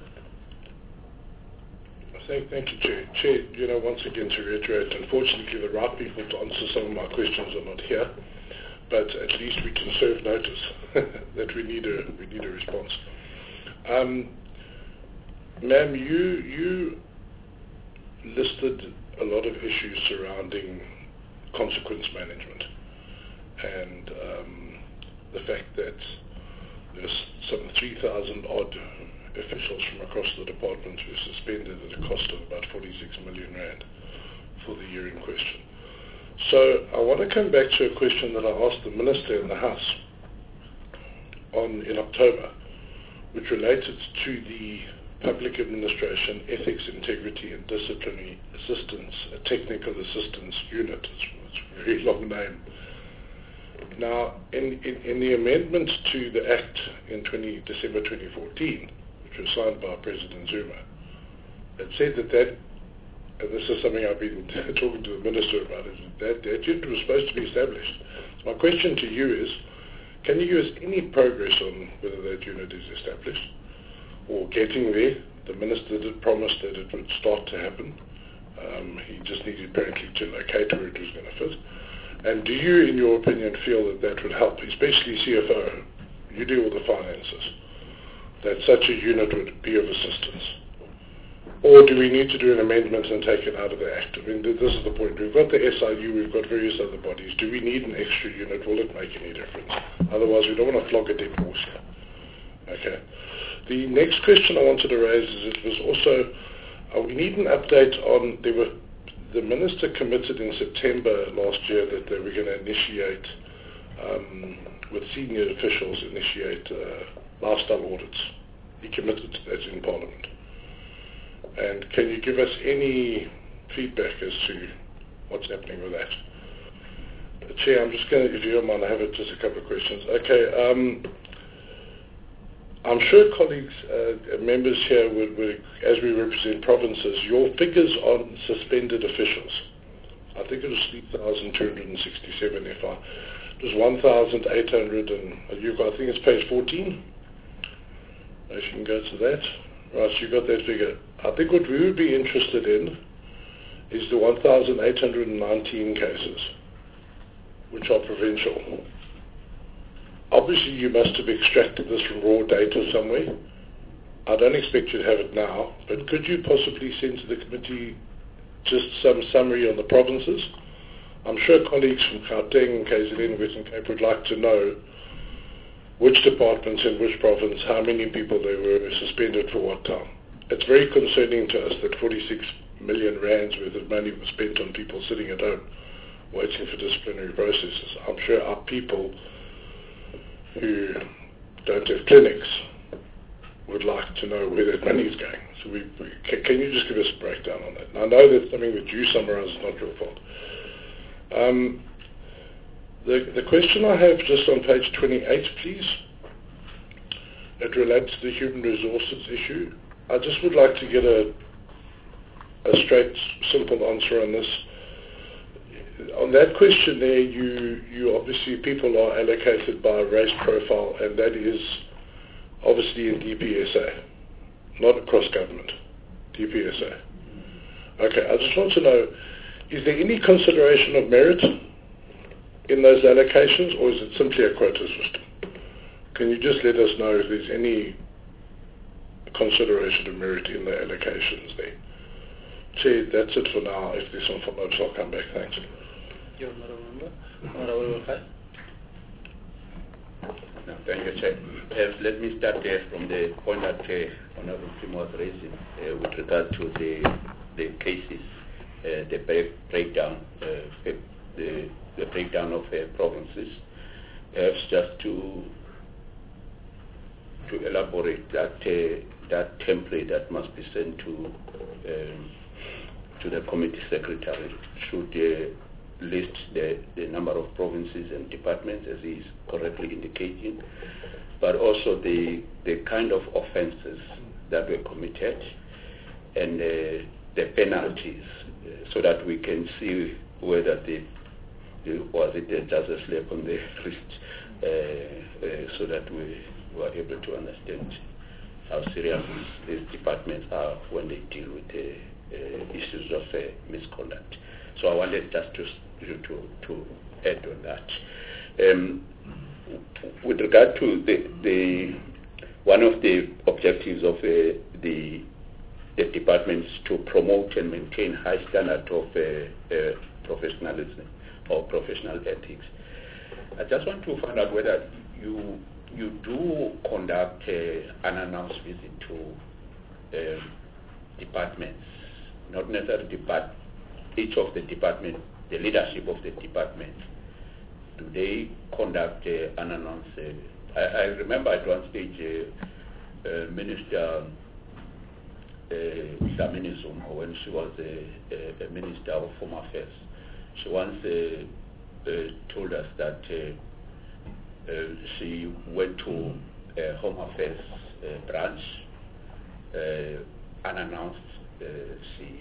Thank you, Chair. Chair, once again to reiterate, unfortunately the right people to answer some of my questions are not here, but at least we can serve notice that we need a response. Ma'am, you listed a lot of issues surrounding consequence management and the fact that there's some 3,000 odd officials from across the department who were suspended at a cost of about 46 million rand for the year in question. So I want to come back to a question that I asked the Minister in the House in October, which related to the Public Administration Ethics, Integrity and Disciplinary Assistance, a Technical Assistance Unit. It's a very long name. Now, in the amendment to the Act in December 2014, which was signed by President Zuma, it said that, and this is something I've been talking to the Minister about, is that unit was supposed to be established. So my question to you is, can you give us any progress on whether that unit is established or getting there? The Minister did promise that it would start to happen. He just needed apparently to locate where it was going to fit. And do you, in your opinion, feel that that would help, especially CFO, you deal with the finances, that such a unit would be of assistance? Or do we need to do an amendment and take it out of the Act? I mean, this is the point. We've got the SIU, we've got various other bodies. Do we need an extra unit? Will it make any difference? Otherwise, we don't want to flog a dead horse here. Okay. The next question I wanted to raise is it was also, we need an update on, the Minister committed in September last year that they were going to initiate, with senior officials, lifestyle audits. He committed to that in Parliament. And can you give us any feedback as to what's happening with that? Chair, I'm just going to, if you don't mind, I have just a couple of questions. Okay, I'm sure colleagues, members here, as we represent provinces, your figures on suspended officials, I think it was 3,267 it was 1,800 and, I think it's page 14. If you can go to that. Right, so you got that figure. I think what we would be interested in is the 1,819 cases, which are provincial. Obviously, you must have extracted this from raw data somewhere. I don't expect you to have it now, but could you possibly send to the committee just some summary on the provinces? I'm sure colleagues from Gauteng, KZN, Western Cape would like to know which departments in which province, how many people they were suspended for what time. It's very concerning to us that 46 million rands worth of money was spent on people sitting at home waiting for disciplinary processes. I'm sure our people who don't have clinics would like to know where that money is going. So can you just give us a breakdown on that? And I know that's something that you summarize, is not your fault. The question I have just on page 28, please, it relates to the human resources issue. I just would like to get a straight, simple answer on this. On that question there, you obviously, people are allocated by race profile, and that is obviously in DPSA, not across government, DPSA. Okay, I just want to know, is there any consideration of merit in those allocations, or is it simply a quota system? Can you just let us know if there's any consideration of merit in the allocations there? Chair, that's it for now. If there's some follow-ups, I'll come back. Thanks. You're not a member? Honorable Wilkhite? No, thank you, Chair. Let me start from the point that Honorable Tim was raising with regard to the cases, the breakdown, the breakdown of provinces. Perhaps just to elaborate that that template that must be sent to the committee secretary should list the number of provinces and departments, as he is correctly indicating, but also the kind of offences that were committed and the penalties, so that we can see whether was it just a slap on the wrist, so that we were able to understand how serious these departments are when they deal with issues of misconduct. So I wanted just to add on that. With regard to the one of the objectives of the the departments to promote and maintain high standard of professionalism or professional ethics. I just want to find out whether you do conduct an unannounced visit to departments, not necessarily each of the department, the leadership of the department. Do they conduct unannounced? I remember at one stage Minister Dlamini Zuma, when she was a Minister of Home Affairs, she once told us that she went to a Home Affairs branch unannounced. She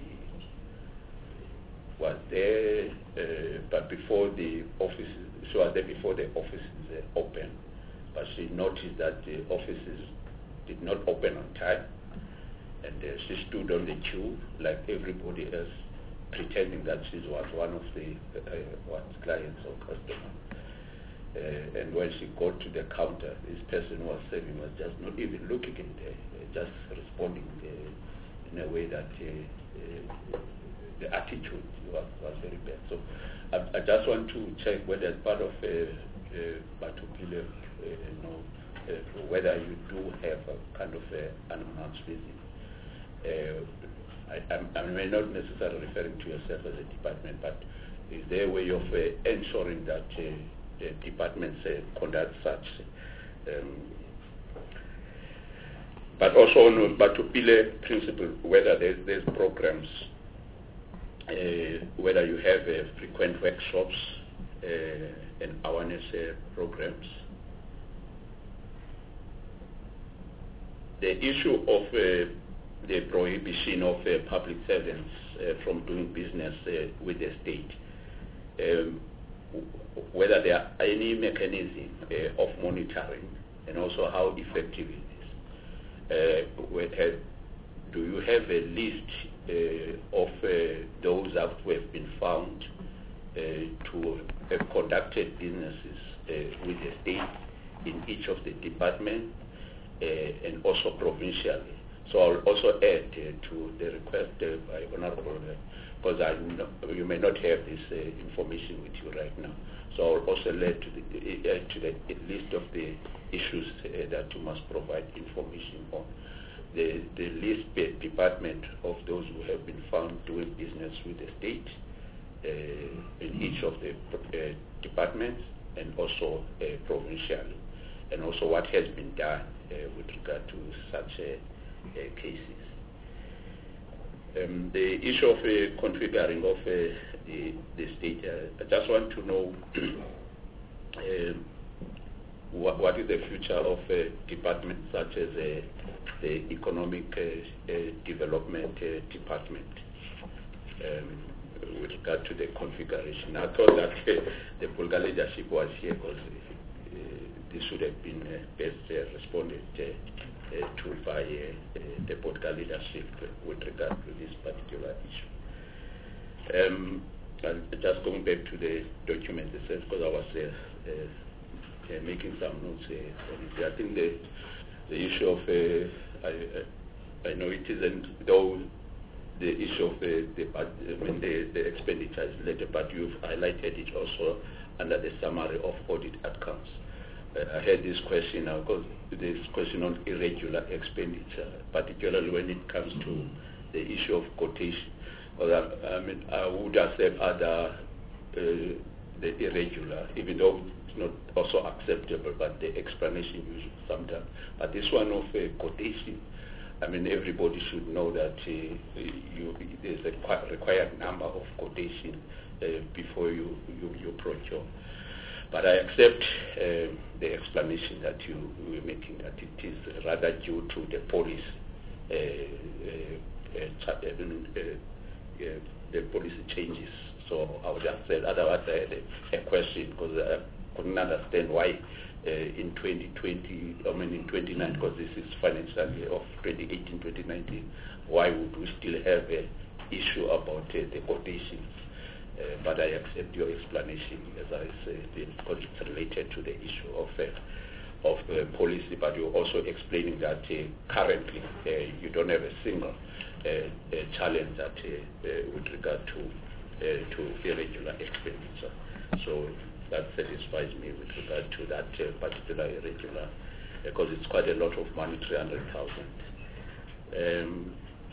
was there, but before the offices, she was there before the offices opened. But she noticed that the offices did not open on time, and she stood on the queue like everybody else, pretending that she was one of the clients or customers. And when she got to the counter, this person who was serving was just not even looking in there, just responding in a way that the attitude was very bad. So I just want to check whether as part of Batupile, whether you do have a kind of unannounced visit. I may not necessarily referring to yourself as a department, but is there a way of ensuring that the departments conduct such? But also on Batupile principle, whether there's programs, whether you have frequent workshops and awareness programs. The issue of the prohibition of public servants from doing business with the state, whether there are any mechanism of monitoring, and also how effective it is. Do you have a list of those who have been found to have conducted businesses with the state in each of the departments and also provincially? So I'll also add to the request by Honorable, because you may not have this information with you right now. So I'll also add to the list of the issues that you must provide information on. The list department of those who have been found doing business with the state in each of the departments and also provincially, and also what has been done with regard to such cases. The issue of configuring of the state, I just want to know what is the future of departments such as the Economic Development Department with regard to the configuration. I thought that the Bulgar leadership was here because this should have been best responded to by the Bulgar leadership with regard to this particular issue. Just going back to the document itself, because I was making some notes on it. I think the issue of I know it isn't though the issue of the expenditure is later, but you've highlighted it also under the summary of audit outcomes. I had this question now, because this question on irregular expenditure, particularly when it comes to the issue of quotation. I would have said other the irregular, even though it's not also acceptable, but the explanation usually sometimes. But this one of quotation, everybody should know that there's a required number of quotation before you procure. But I accept the explanation that you were making, that it is rather due to the policy, the policy changes. So I would have said, otherwise I had a question, because I couldn't understand why in 2020, in 2019, because this is financial year of 2018-2019, why would we still have an issue about the quotations? But I accept your explanation, as I said, because it's related to the issue of policy, but you're also explaining that currently you don't have a single challenge that with regard to irregular expenditure. So that satisfies me with regard to that particular irregular, because it's quite a lot of money, 300,000.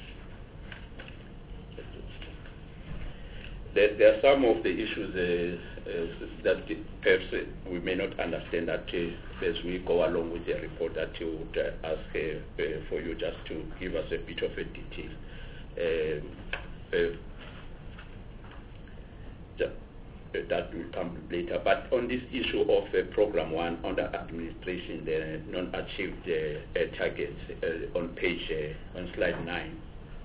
There are some of the issues that perhaps we may not understand that as we go along with the report, that you would ask for you just to give us a bit of a detail. That will come later. But on this issue of Program 1 under administration, the non-achieved targets on slide 9,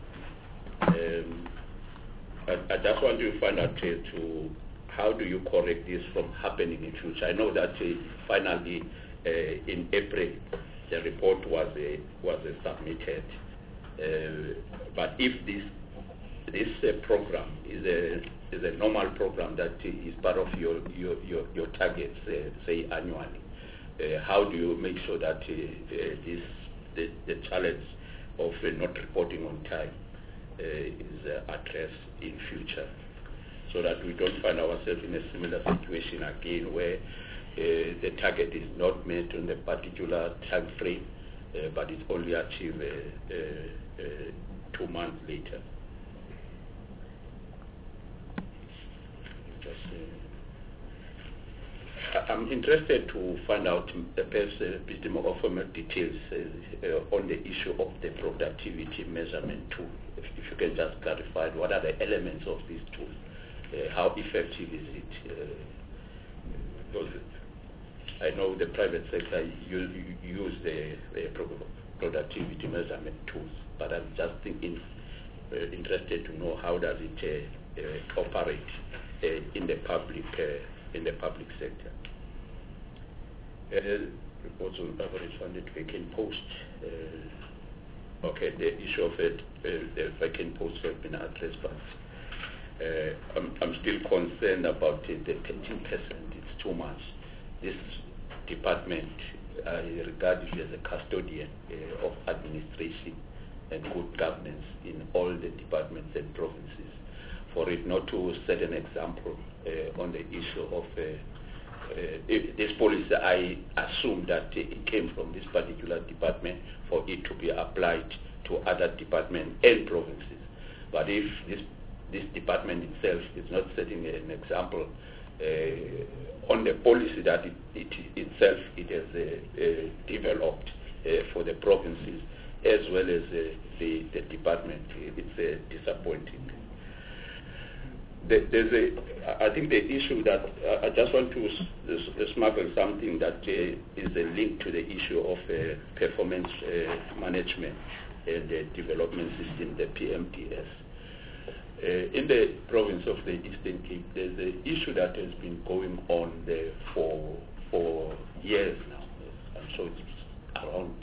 I just want to find out how do you correct this from happening in future. I know that finally in April the report was submitted, but if this program is a normal program that is part of your targets, say annually, how do you make sure that the challenge of not reporting on time is addressed in future, so that we don't find ourselves in a similar situation again where the target is not met on a particular time frame, but it's only achieved 2 months later. I'm interested to find out perhaps a bit more details on the issue of the productivity measurement tool. If you can just clarify what are the elements of this tool, how effective is it? Because I know the private sector use the productivity measurement tools, but I'm just interested to know how does it operate in the public sector. Reports on average funded vacant post. Okay, the issue of the vacant posts have been addressed, but I'm still concerned about the 13%. It's too much. This department, I regard it as a custodian of administration and good governance in all the departments and provinces. For it not to set an example on the issue of this policy, I assume that it came from this particular department for it to be applied to other departments and provinces. But if this department itself is not setting an example on the policy that it has developed for the provinces as well as the department, it's disappointing. I think the issue that I just want to smuggle something that is a link to the issue of performance management and the development system, the PMDS. In the province of the Eastern Cape, there's an issue that has been going on there for years now. And so it's around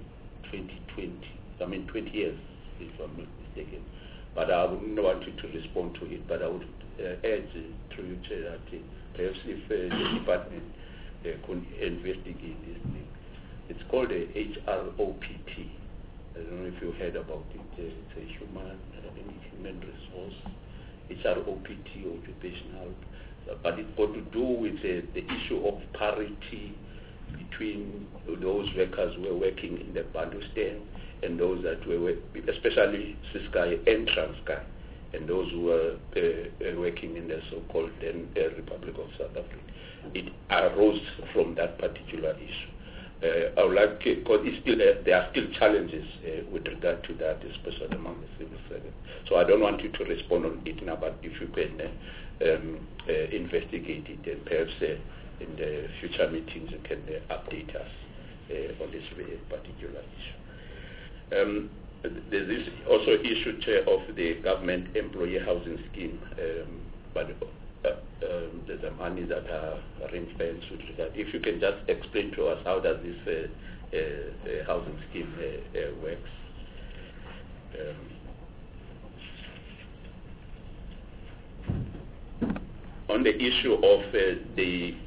20 years, if I'm not mistaken. But I wouldn't want you to respond to it, but I would urge through you, Chair, that perhaps if the department could investigate this thing. It's called a HROPT. I don't know if you heard about it. It's a human resource, HROPT, occupational, but it's got to do with the issue of parity between those workers who were working in the Bantustan and those that were, especially Ciskei and Transkei, and those who were working in the so-called then Republic of South Africa. It arose from that particular issue. I would like, because there are still challenges with regard to that, especially among the civil servants. So I don't want you to respond on it now, but if you can investigate it, and perhaps in the future meetings you can update us on this very particular issue. There's this also issue, Chair, of the government employee housing scheme, but there's a money that are ring-fenced with regard. If you can just explain to us how does this housing scheme works. On the issue of the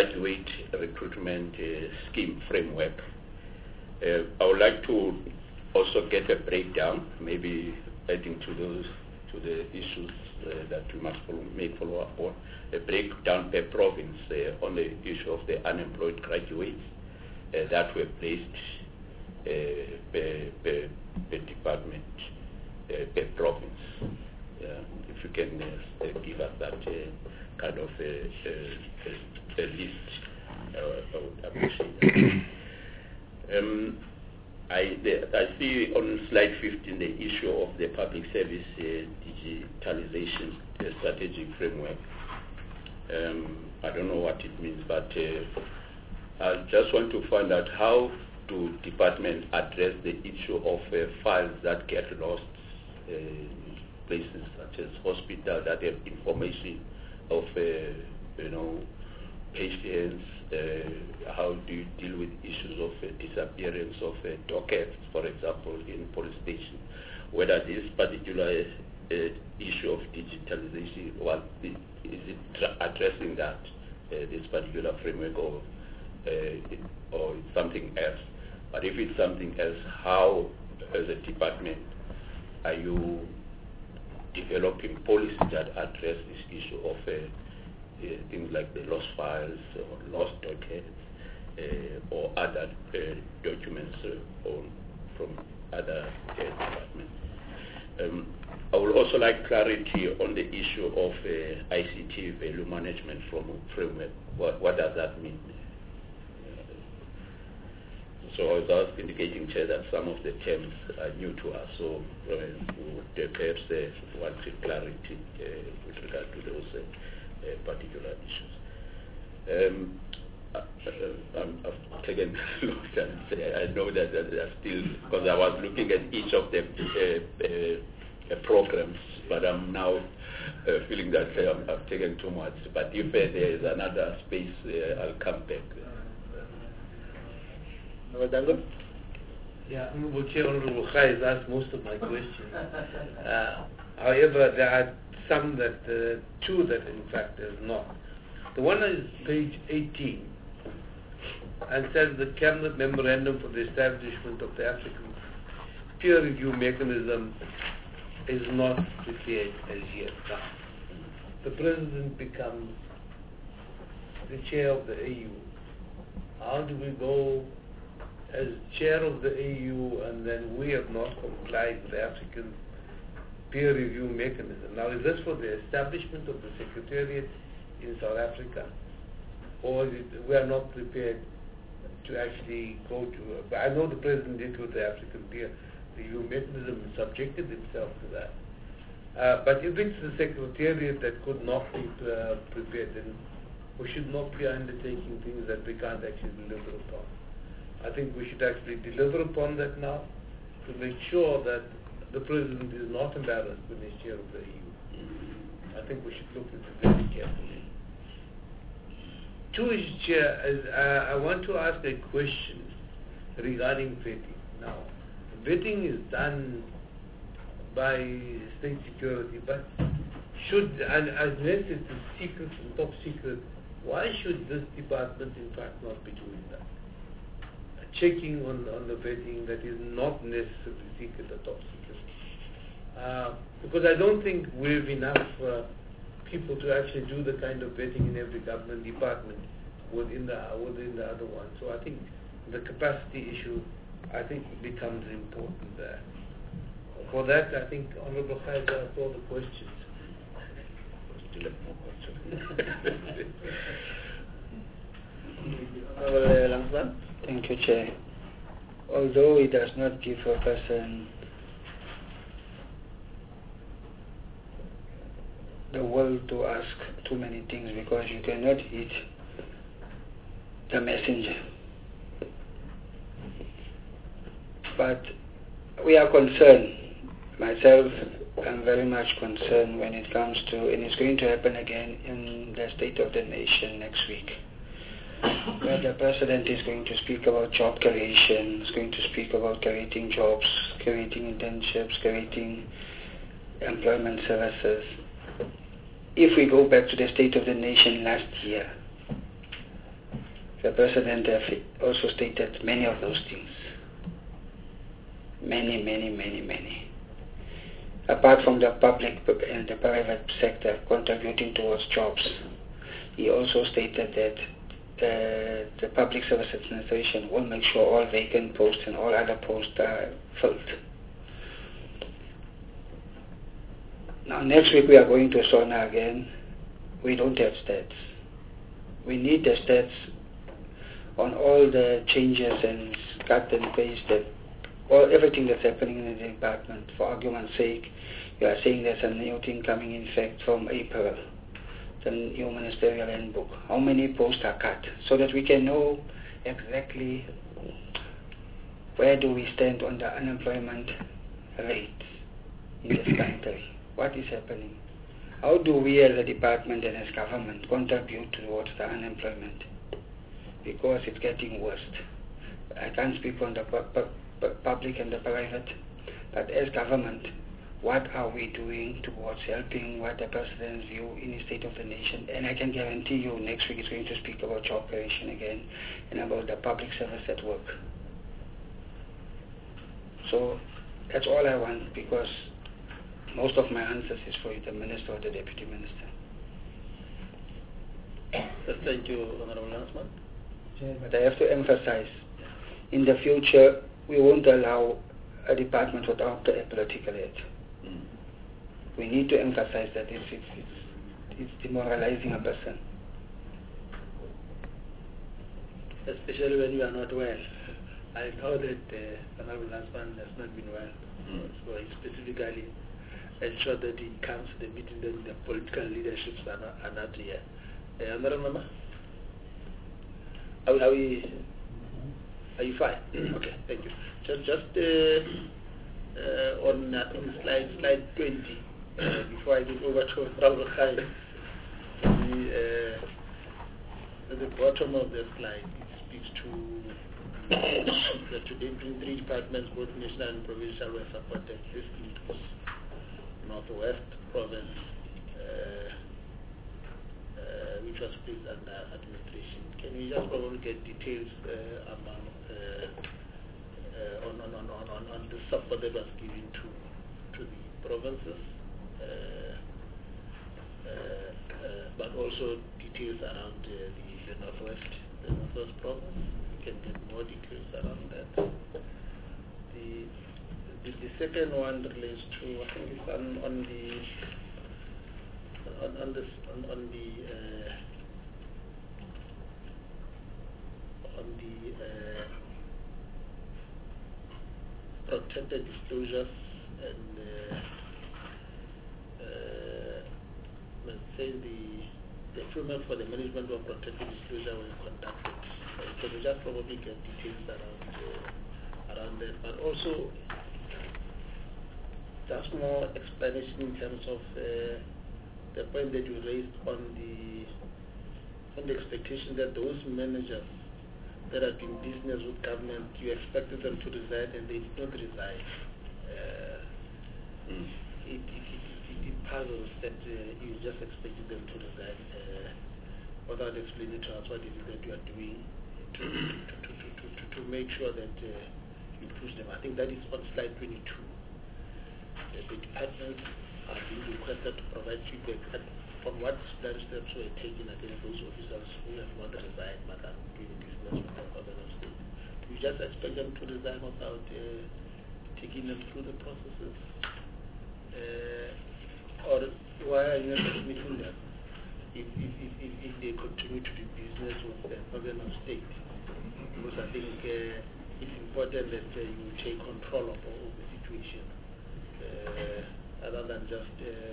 graduate recruitment scheme framework, I would like to also get a breakdown, maybe adding to the issues that we must make follow up on, a breakdown per province on the issue of the unemployed graduates that were placed per department, per province. If you can give us that kind of a list, I would appreciate that. I see on slide 15 the issue of the public service digitalization strategic framework. I don't know what it means, but I just want to find out how do departments address the issue of files that get lost in places such as hospital that have information of patients. How do you deal with issues of disappearance of dockets, for example, in police station? Whether this particular issue of digitalization, is it addressing that, this particular framework, or it's something else? But if it's something else, how, as a department, are you developing policies that address this issue of things like the lost files or lost dockets or other documents from other departments? I would also like clarity on the issue of ICT value management framework. What does that mean? So I was indicating, Chair, that some of the terms are new to us, so we would perhaps want clarity with regard to those particular issues. I've taken a look and I know that there are still, because I was looking at each of the programs, but I'm now feeling that I've taken too much. But if there is another space, I'll come back. Yeah, Honorable Chair, Honorable Khai has asked most of my questions. However, there are some that, two that in fact is not. The one is page 18 and says the Cabinet Memorandum for the Establishment of the African Peer Review Mechanism is not prepared as yet. Now, the President becomes the Chair of the AU. How do we go as Chair of the AU and then we have not complied with the African peer review mechanism? Now, is this for the establishment of the Secretariat in South Africa, or is it, we are not prepared to actually go to, but I know the President did with the African peer review mechanism and subjected himself to that. But if it's the Secretariat that could not be prepared, then we should not be undertaking things that we can't actually deliver upon. I think we should actually deliver upon that now to make sure that the President is not embarrassed when he's Chair of the EU. I think we should look at it very carefully. Two is, Chair, I want to ask a question regarding vetting. Now, vetting is done by state security, but should, and unless it's a secret and top secret, why should this department in fact not be doing that? Checking on the vetting that is not necessarily secret or top secret. Because I don't think we have enough people to actually do the kind of vetting in every government department within the other one. So I think the capacity issue, I think, becomes important there. For that, I think Honorable Khai asked all the questions. Thank you, Chair. Although it does not give a person the will to ask too many things, because you cannot hit the messenger. But we are concerned. Myself, I'm very much concerned when it comes to, and it's going to happen again in the State of the Nation next week, where the President is going to speak about job creation, is going to speak about creating jobs, creating internships, creating employment services. If we go back to the State of the Nation last year, the President also stated many of those things. Many. Apart from the public and the private sector contributing towards jobs, he also stated that the Public Service Administration will make sure all vacant posts and all other posts are filled. Now next week we are going to SONA again. We don't have stats. We need the stats on all the changes and cut and paste that everything that's happening in the department. For argument's sake, you are saying there's a new thing coming in effect from April, the new ministerial handbook. How many posts are cut? So that we can know exactly where do we stand on the unemployment rate in this country. What is happening? How do we as a department and as government contribute towards the unemployment? Because it's getting worse. I can't speak on the public and the private, but as government, what are we doing towards helping what the President's view in the State of the Nation? And I can guarantee you next week is going to speak about job creation again and about the public service at work. So that's all I want, because most of my answers is for the Minister or the Deputy Minister. Thank you, Honorable Lansman. But I have to emphasize, in the future, we won't allow a department without a political head. We need to emphasize that it's demoralizing a person. Especially when you are not well. I know that Honorable Lansman has not been well. So he specifically ensured that he comes to the meeting that the political leaderships are not here. Honorable Mama? Are you fine? Okay, thank you. Just on slide 20, before I give over to Honorable Khair, at the bottom of the slide, it speaks to that today 3 departments, both national and provincial, were supported. This includes Northwest Province, which was placed under administration. Can we just probably get details on the support that was given to the provinces, but also details around the Northwest Province? We can get more details around that. The second one relates to, I think it's on the protected disclosures and let's say the framework for the management of protected disclosure were conducted. Can we just probably get details around that, but also just more explanation in terms of the point that you raised on the expectation that those managers that have been business with government, you expected them to resign and they did not resign. It puzzles that you just expected them to resign without explaining to us what it is that you are doing to make sure that you push them. I think that is on slide 22. The departments are being requested to provide feedback on what steps were taken against those officers who have not resigned but are doing business with the government of state. Do you just expect them to resign without taking them through the processes? Or why are you not admitting them if they continue to do business with the government of state? Because I think it's important that you take control of the situation rather than just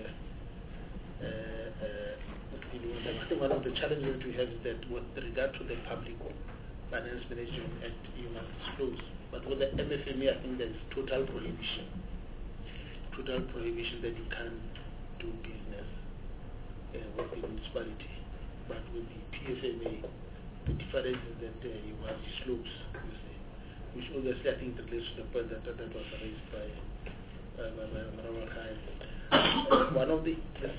dealing with them. I think one of the challenges that we have is that with regard to the Public Finance Management Act, you must disclose. But with the MFMA, I think there is total prohibition that you can do business with the municipality. But with the PFMA, the difference is that you must disclose, you see, which obviously I think relates to the point that was raised by Honorable Khair. One of the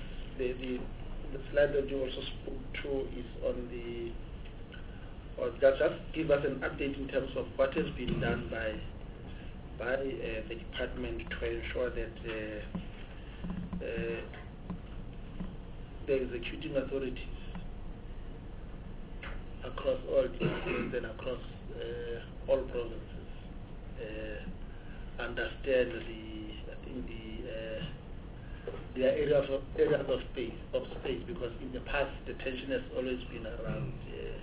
slide that you also spoke to is on just give us an update in terms of what has been done by by the department to ensure that the executing authorities across all departments and across all provinces understand their areas of space, because in the past the tension has always been around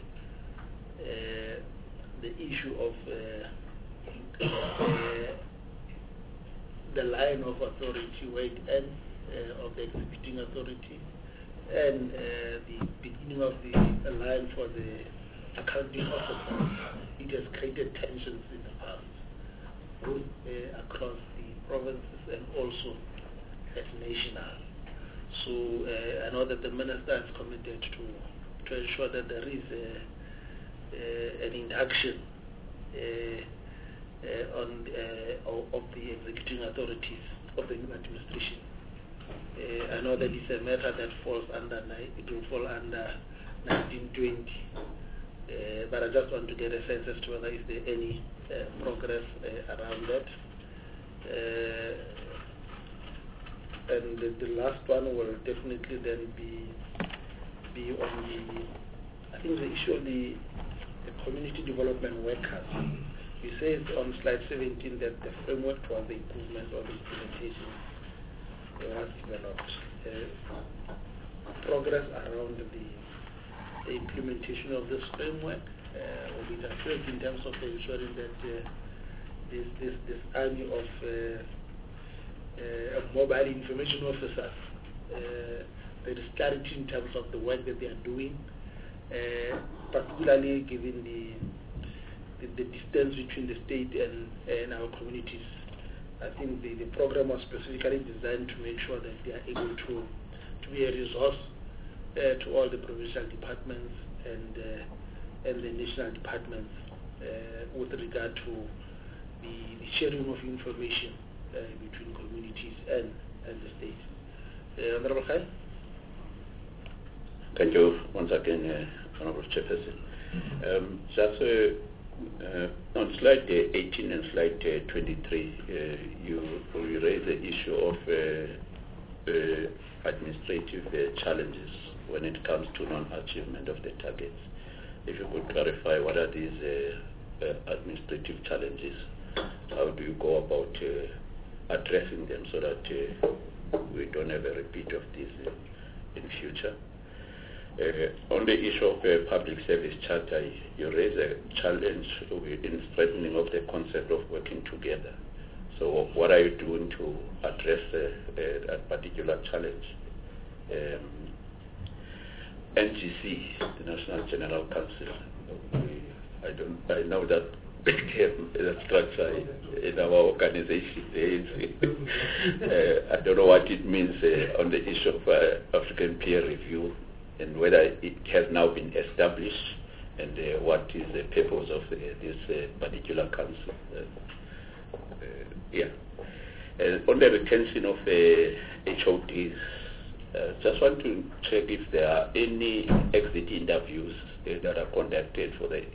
the issue of the line of authority where it ends of the executing authority, and the beginning of the line for the accounting officer. It has created tensions in the past, both across the provinces and also at national. So I know that the minister is committed to ensure that there is an induction of the executing authorities of the new administration. I know that it's a matter that falls under, it will fall under 1920, but I just want to get a sense as to whether is there any progress around that. And the last one will definitely then be on I think the issue of the community development workers. You say on slide 17 that the framework for the improvement or the implementation was developed. Progress around the implementation of this framework will be addressed in terms of ensuring that this army of mobile information officers, there is clarity in terms of the work that they are doing, particularly given the distance between the state and our communities. I think the program was specifically designed to make sure that they are able to be a resource to all the provincial departments and the national departments with regard to the sharing of information between communities and the state. Honorable Khan? Thank you once again, Honorable Chairperson. Just on slide 18 and slide 23, you raise the issue of administrative challenges when it comes to non-achievement of the targets. If you could clarify what are these administrative challenges, how do you go about addressing them so that we don't have a repeat of this in future? On the issue of public service charter, you raise a challenge in strengthening of the concept of working together. So what are you doing to address that particular challenge? NGC, the National General Council, I know that the structure in our organization. I don't know what it means on the issue of African peer review and whether it has now been established and what is the purpose of this particular council. On the retention of HODs, just want to check if there are any exit interviews that are conducted for the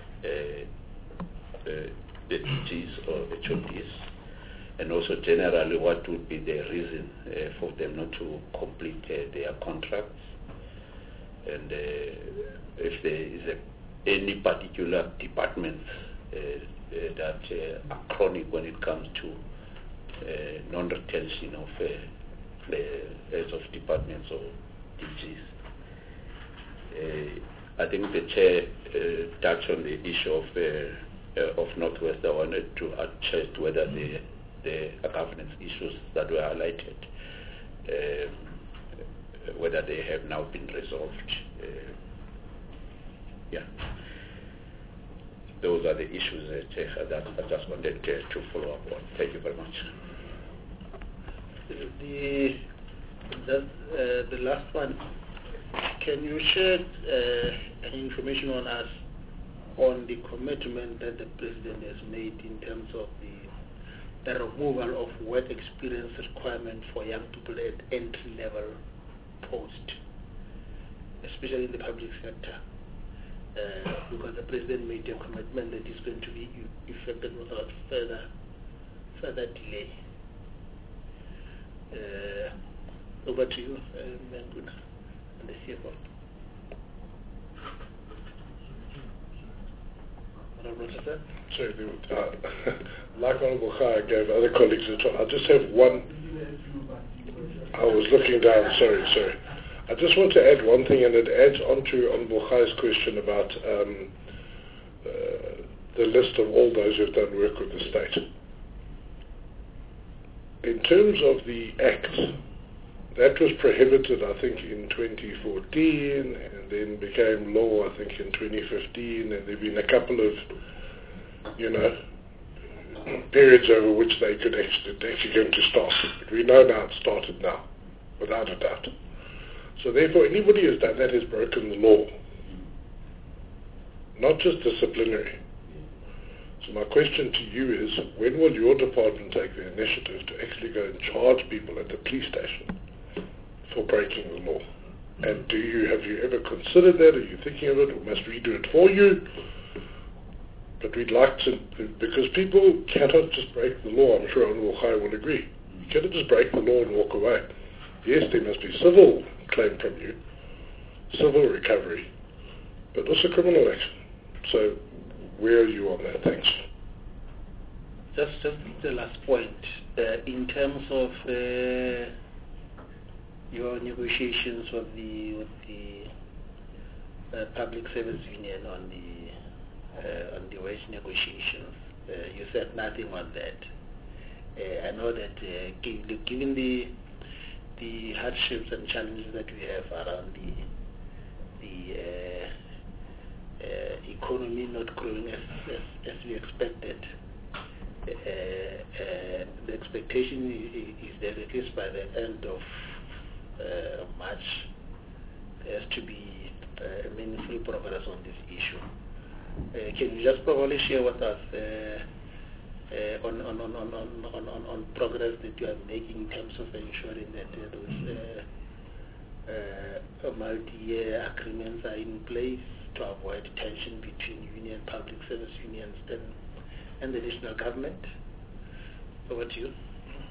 DGs or HODs, and also generally what would be the reason for them not to complete their contracts, and if there is any particular departments that are chronic when it comes to non-retention of heads of departments or DGs. I think the chair touched on the issue of Northwest. I wanted to check whether the governance issues that were highlighted, whether they have now been resolved. Those are the issues that I just wanted to follow up on. Thank you very much. The last one, can you share any information on us on the commitment that the President has made in terms of the removal of work experience requirement for young people at entry-level post, especially in the public sector? Because the President made a commitment that is going to be effected without further further delay. Over to you, Manguna, and the CFO. Sorry, like Honorable Kha gave other colleagues a try. I just have one. I was looking down, sorry. I just want to add one thing, and it adds on to Honorable Kha's question about the list of all those who have done work with the state. In terms of the Act, that was prohibited, I think, in 2014, and then became law, I think, in 2015, and there have been a couple of, periods over which they could actually going to start. But we know now it's started now, without a doubt. So therefore, anybody who's done that has broken the law, not just disciplinary. So my question to you is, when will your department take the initiative to actually go and charge people at the police station for breaking the law? And have you ever considered that? Are you thinking of it, or must we do it for you? But we'd like to, because people cannot just break the law. I'm sure Honorable Kha will agree. You cannot just break the law and walk away. Yes, there must be civil claim from you, civil recovery, but also criminal action. So where are you on that? Thanks. Just the last point. In terms of your negotiations with the public service union on the wage negotiations, you said nothing on that. I know that given the hardships and challenges that we have around the economy not growing as we expected, the expectation is that at least by the end of March there has to be meaningful progress on this issue. Can you just probably share with us on progress that you are making in terms of ensuring that those multi-year agreements are in place to avoid tension between public service unions and the national government? Over to you.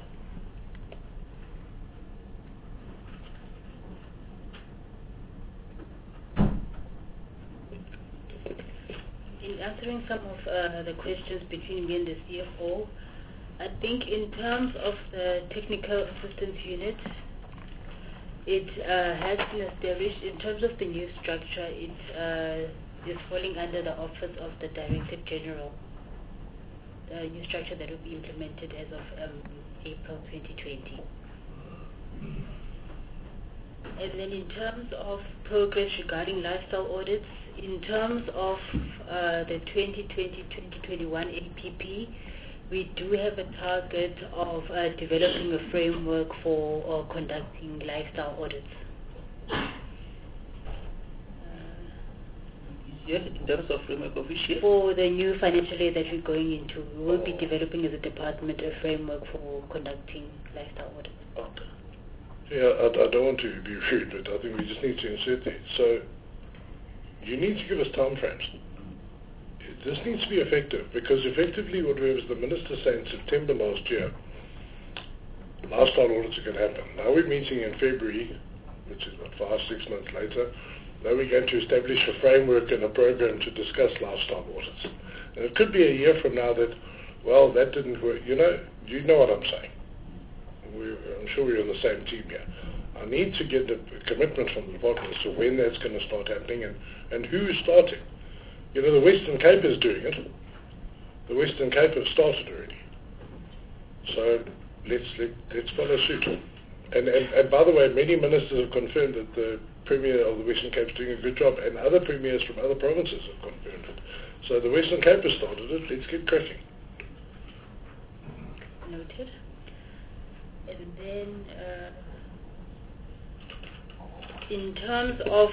In answering some of the questions between me and the CFO, I think in terms of the technical assistance unit, it has been established. In terms of the new structure, it is falling under the Office of the Director General, the new structure that will be implemented as of April 2020. And then in terms of progress regarding lifestyle audits, in terms of the 2020-2021 APP, we do have a target of developing a framework for conducting lifestyle audits. Yes, in terms of framework of issue? For the new financial year that we're going into, we will be developing as a department a framework for conducting lifestyle audits. Okay. Yeah, I don't want to be rude, but I think we just need to insert that. So you need to give us time frames. This needs to be effective, because effectively what we have is the Minister saying in September last year, lifestyle audits are going to happen. Now we're meeting in February, which is what, 5-6 months later. Now we're going to establish a framework and a program to discuss lifestyle audits. And it could be a year from now that, well, that didn't work. You know what I'm saying. I'm sure we're on the same team here. I need to get a commitment from the department as to when that's going to start happening and who is starting. The Western Cape is doing it. The Western Cape have started already. So let's follow suit. And by the way, many ministers have confirmed that the Premier of the Western Cape is doing a good job, and other premiers from other provinces have confirmed it. So the Western Cape has started it. Let's get cracking. Noted. And then in terms of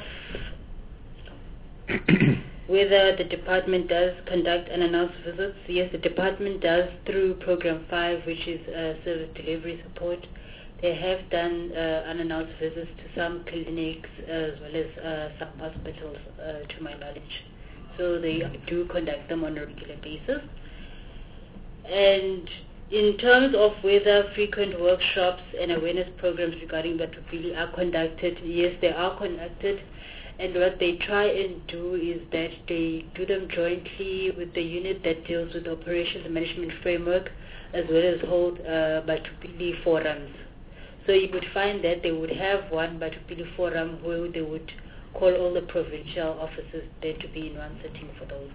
whether the department does conduct unannounced visits, yes, the department does through Program 5, which is service delivery support. They have done unannounced visits to some clinics as well as some hospitals, to my knowledge. So they do conduct them on a regular basis. And In terms of whether frequent workshops and awareness programs regarding Batupili are conducted, yes, they are conducted. And what they try and do is that they do them jointly with the unit that deals with operations and management framework, as well as hold Batupili forums. So you would find that they would have one Batupili forum where they would call all the provincial officers there to be in one setting for those.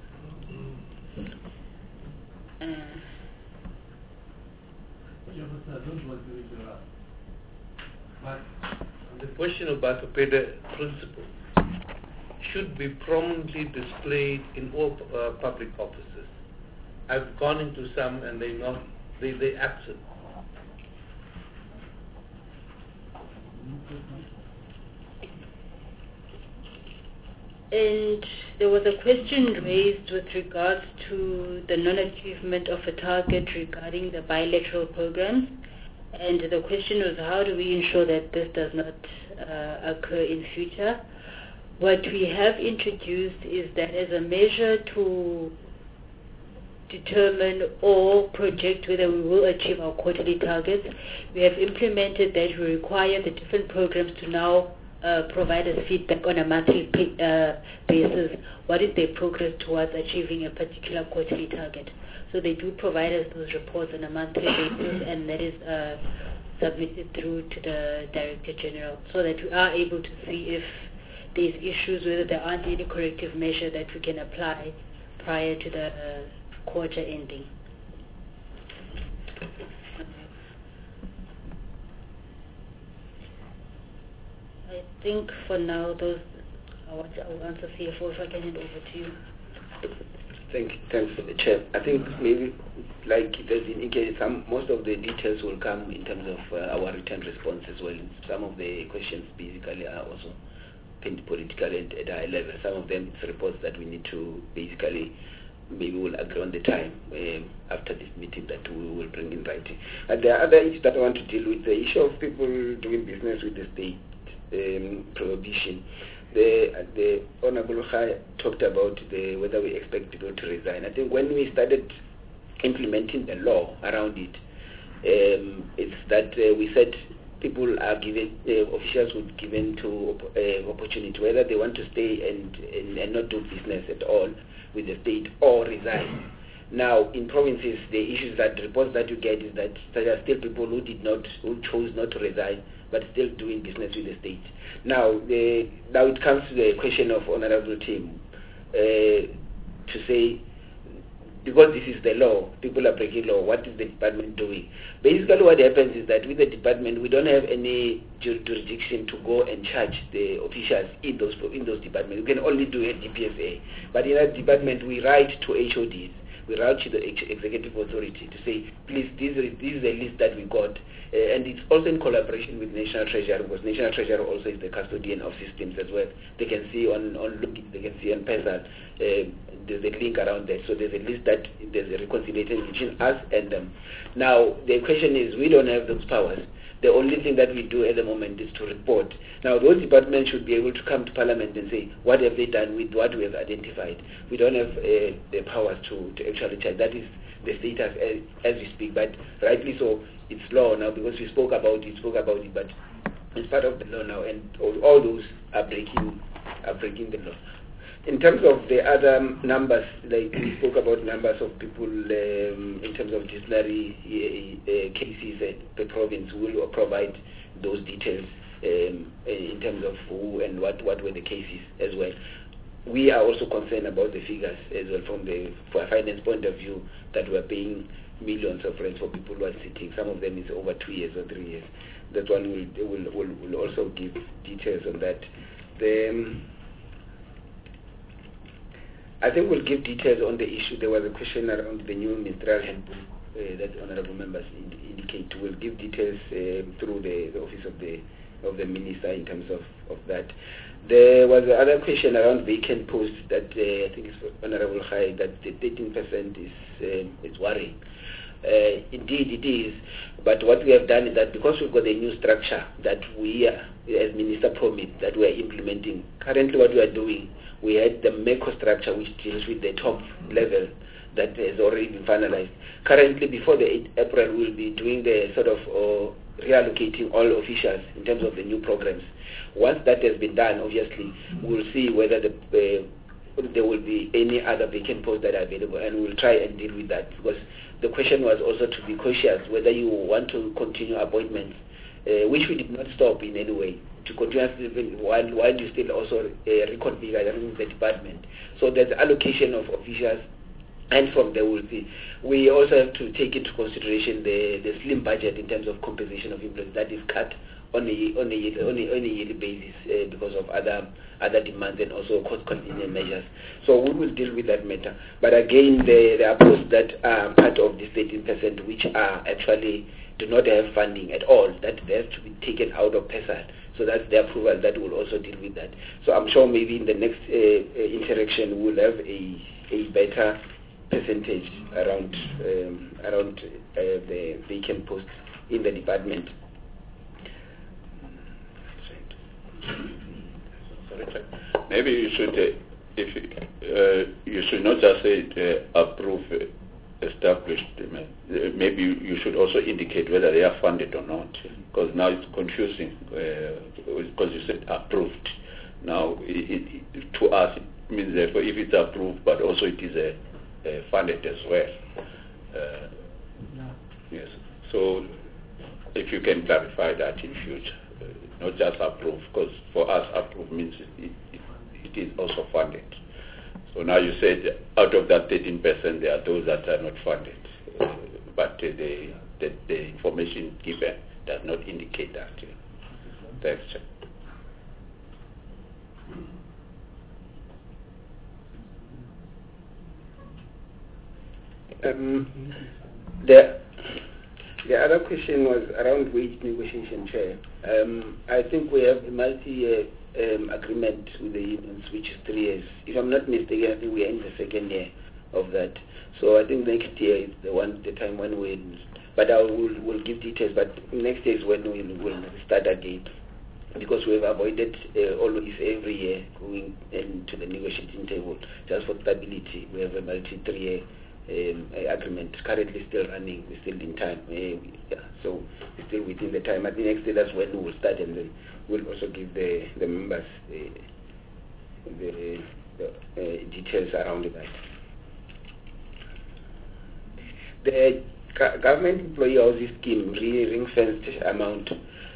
But the question of Batupeda principle should be prominently displayed in all public offices. I've gone into some and they absent. And there was a question raised with regards to the non-achievement of a target regarding the bilateral programs. And the question was, how do we ensure that this does not occur in future? What we have introduced is that as a measure to determine or project whether we will achieve our quarterly targets, we have implemented that we require the different programs to now provide us feedback on a monthly basis. What is their progress towards achieving a particular quarterly target? So they do provide us those reports on a monthly basis, and that is submitted through to the Director General, so that we are able to see if there's issues, whether there aren't any corrective measure that we can apply prior to the quarter ending. I think for now, those I will answer CFO, if I can hand over to you. Thanks for the chair. I think maybe, like it has indicated, most of the details will come in terms of our written response as well. Some of the questions basically are also political and at a high level. Some of them it's reports that we need to basically, maybe we'll agree on the time after this meeting that we will bring in writing. And the other issue that I want to deal with, the issue of people doing business with the state prohibition. The Honorable Khai talked about whether we expect people to resign. I think when we started implementing the law around it, it's that we said people are given, officials would given to opportunity whether they want to stay and not do business at all with the state or resign. Now, in provinces, the issues that reports that you get is that there are still people who chose not to resign, but still doing business with the state. Now it comes to the question of Honorable Tim to say, because this is the law, people are breaking law, what is the department doing? Basically what happens is that with the department, we don't have any jurisdiction to go and charge the officials in those departments. We can only do a DPSA. But in that department, we write to HODs. We write to the executive authority to say, please, this is the list that we got. And it's also in collaboration with National Treasury, because National Treasury also is the custodian of systems as well. They can see on Looking, they can see on PESA, there's a link around that. So there's a list that there's a reconciliation between us and them. Now, the question is, we don't have those powers. The only thing that we do at the moment is to report. Now, those departments should be able to come to Parliament and say, what have they done with what we have identified? We don't have the powers to actually charge. That is the status as we speak. But rightly so, it's law now, because we spoke about it, but it's part of the law now, and all those are breaking the law. In terms of the other numbers, like we spoke about numbers of people in terms of disciplinary cases at the province, we will provide those details in terms of who and what were the cases as well. We are also concerned about the figures as well from a finance point of view, that we are paying millions of rents for people who are sitting. Some of them is over 2 years or 3 years. That one will also give details on that. I think we'll give details on the issue. There was a question around the new ministerial handbook that honourable members indicate. We'll give details through the office of the minister in terms of that. There was another question around vacant posts that I think is Honourable Khai, that the 13% is worrying. Indeed it is, but what we have done is that because we've got a new structure that we, as Minister promised, that we are implementing. Currently what we are doing, we had the MECO structure which deals with the top level. that has already been finalized. Currently, before the 8th April, we'll be doing the sort of reallocating all officials in terms of the new programs. Once that has been done, obviously, we'll see whether there will be any other vacant posts that are available, and we'll try and deal with that, because the question was also to be cautious whether you want to continue appointments, which we did not stop in any way, to continue while you still also reconfigure the department. So there's allocation of officials, and from there we also have to take into consideration the slim budget in terms of compensation of employees that is cut on a yearly basis because of other demands and also cost containment measures. So we will deal with that matter. But again, there are posts that are part of this 13%, which are actually do not have funding at all, that they have to be taken out of PESA. So that's the approval that will also deal with that. So I'm sure maybe in the next interaction we'll have a better percentage around the vacant posts in the department. Maybe you should, you should not just say approve established. Maybe you should also indicate whether they are funded or not, because now it's confusing. Because you said approved. Now, to us, it means therefore if it's approved, but also it is funded as well. Yes. So, if you can clarify that in future. Not just approved, because for us approved means it is also funded. So now you said out of that 13% there are those that are not funded, but the information given does not indicate that. Thanks. The other question was around wage negotiation, Chair. I think we have a multi-year agreement with the unions, which is 3 years. If I'm not mistaken, I think we are in the 2nd year of that. So I think next year is the time when but we'll give details, but next year is when we'll start again. Because we have avoided always every year going into the negotiating table, just for stability. We have a multi-3-year agreement currently still running. We're still in time, so we're still within the time. I think next day that's when we will start, and then we'll also give the members the details around that. The government employee housing scheme, ring-fenced amount.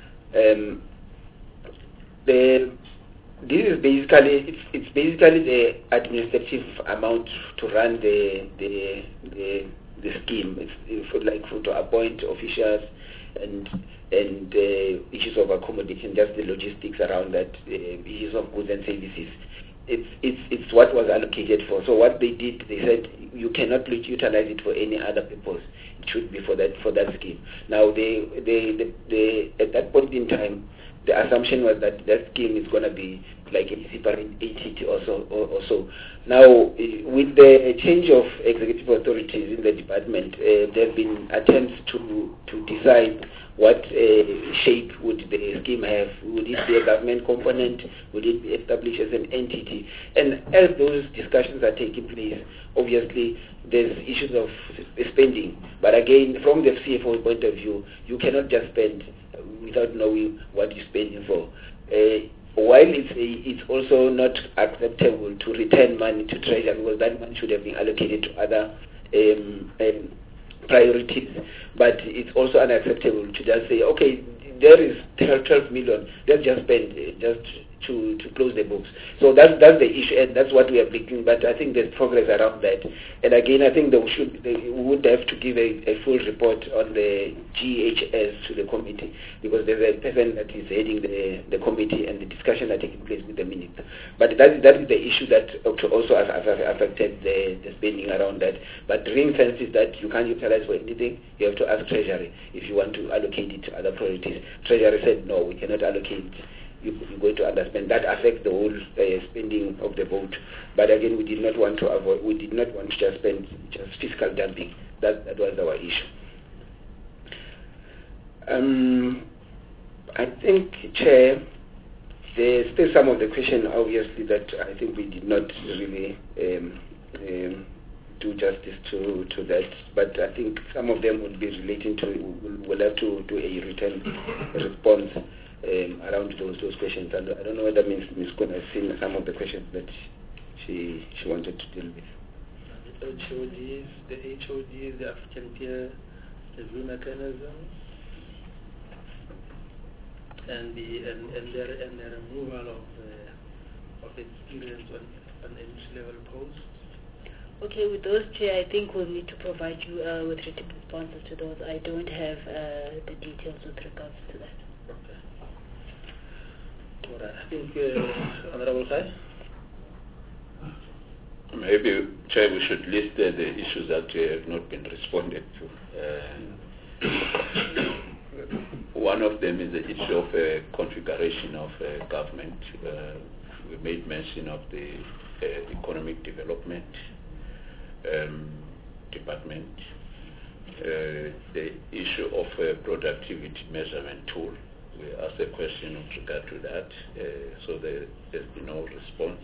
This is basically the administrative amount to run the scheme. It's to appoint officials and issues of accommodation, just the logistics around that, issues of goods and services. It's what was allocated for. So what they did, they said you cannot utilize it for any other purpose. It should be for that scheme. Now at that point in time, the assumption was that scheme is going to be like a separate entity or so. Now, with the change of executive authorities in the department, there have been attempts to decide what shape would the scheme have. Would it be a government component? Would it be established as an entity? And as those discussions are taking place, obviously there's issues of spending. But again, from the CFO point of view, you cannot just spend without knowing what you're spending for. While it's also not acceptable to return money to Treasury, because that money should have been allocated to other priorities, but it's also unacceptable to just say, okay, there is 12 million, let's just spend just to close the books. So that's the issue, and that's what we are bringing. But I think there's progress around that. And again, I think we would have to give a full report on the GHS to the committee, because there's a person that is heading the committee, and the discussions are taking place with the minister. But that is the issue that also has affected the spending around that. But ring fence is that you can't utilize for anything. You have to ask Treasury if you want to allocate it to other priorities. Treasury said no, we cannot allocate. You're going to understand that affects the whole spending of the vote. But again, we did not want to just spend just fiscal dumping. That was our issue. I think, Chair, there's still some of the question, obviously, that I think we did not really do justice to that. But I think some of them would be relating to, we'll have to do a written response around those questions. And I don't know whether Ms. Kun has seen some of the questions that she wanted to deal with. The HODs, the African Peer Review Mechanism, and the removal of experience on entry-level posts. Okay, with those, Chair, I think we'll need to provide you with written responses to those. I don't have the details with regards to that. Okay. All right. I think, Honorable Khai? Maybe, Chair, we should list the issues that have not been responded to. One of them is the issue of configuration of government. We made mention of the economic development department, the issue of productivity measurement tool. We asked a question with regard to that, so there's been no response.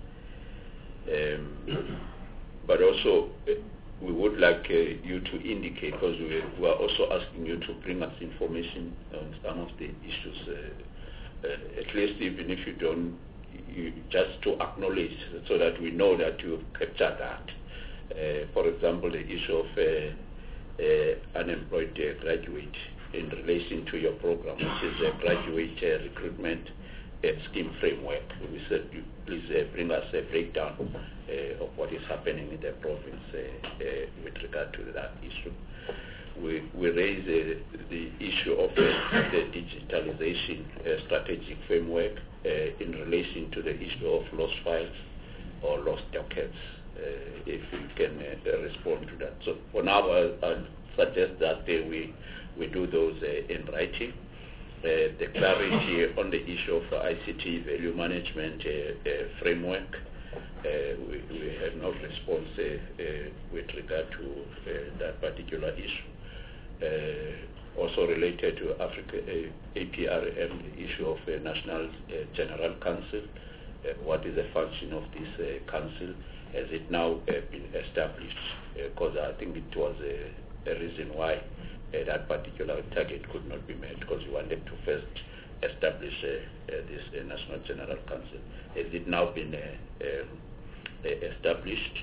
But also, we would like you to indicate, because we are also asking you to bring us information on some of the issues, at least even if you don't, just to acknowledge so that we know that you've captured that. For example, the issue of unemployed graduate in relation to your program, which is a graduate recruitment scheme framework. We said, please bring us a breakdown of what is happening in the province with regard to that issue. We raise the issue of the digitalization strategic framework in relation to the issue of lost files or lost dockets, if you can respond to that. So for now, I'll suggest that we do those in writing. The clarity on the issue of ICT value management framework, we have no response with regard to that particular issue. Also related to APRM, the issue of National General Council, what is the function of this council? Has it now been established? Because I think it was a reason why that particular target could not be met, because we wanted to first establish this National General Council. Has it now been established?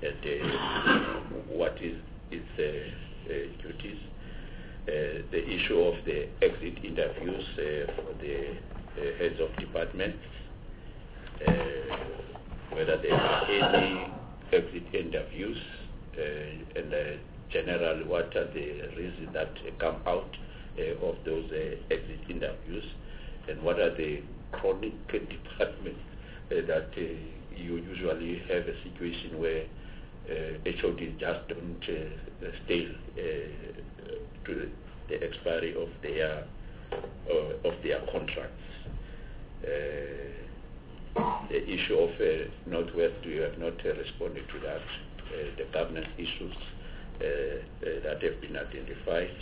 What is its duties? The issue of the exit interviews for the heads of departments, whether there are any exit interviews, and generally what are the reasons that come out of those exit interviews, and what are the chronic departments that you usually have a situation where HODs just don't stay to the expiry of their contracts. The issue of Northwest, we have not responded to that. The governance issues that have been identified.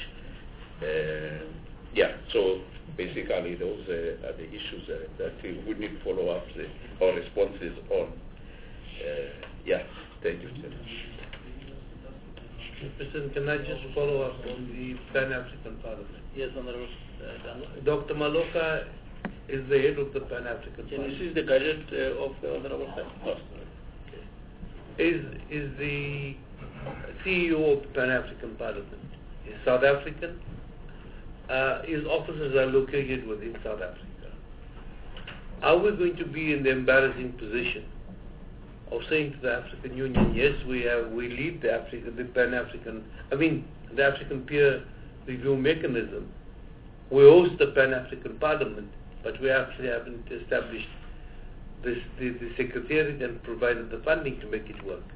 So basically those are the issues that we need follow-ups or responses on. Thank you, Chair. President, can I just follow up on the Pan-African Parliament? Yes, Honorable Dr. Maloka is the head of the Pan-African Parliament. This is the gadget of the Honorable Is the CEO of the Pan-African Parliament is South African? His offices are located within South Africa. Are we going to be in the embarrassing position of saying to the African Union, yes, we lead the African Peer Review Mechanism, we host the Pan-African Parliament, but we actually haven't established the secretariat and provided the funding to make it work.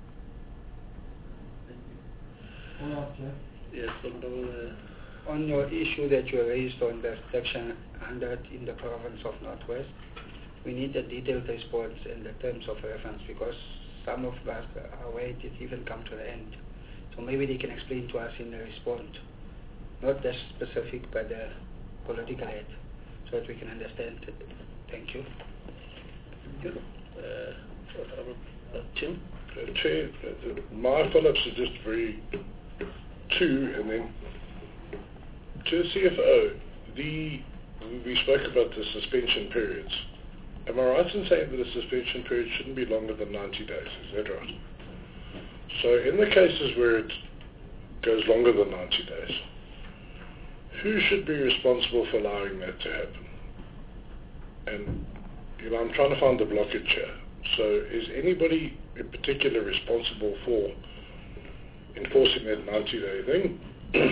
Yes, on your issue that you raised on the Section 100 in the province of Northwest, we need a detailed response in the terms of reference, because some of us are where it even come to the end. So maybe they can explain to us in the response, not the specific but the political head, so that we can understand it. Thank you. Tim? Chair, my follow-ups are just two, and then to the CFO, we spoke about the suspension periods. Am I right in saying that a suspension period shouldn't be longer than 90 days? Is that right? So in the cases where it goes longer than 90 days, who should be responsible for allowing that to happen? And I'm trying to find the blockage here. So is anybody in particular responsible for enforcing that 90-day thing?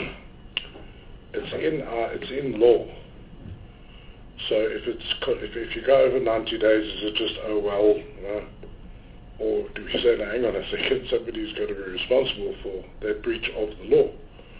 It's in law. So if you go over 90 days, is it just or do we say, no, hang on a second, somebody's got to be responsible for that breach of the law?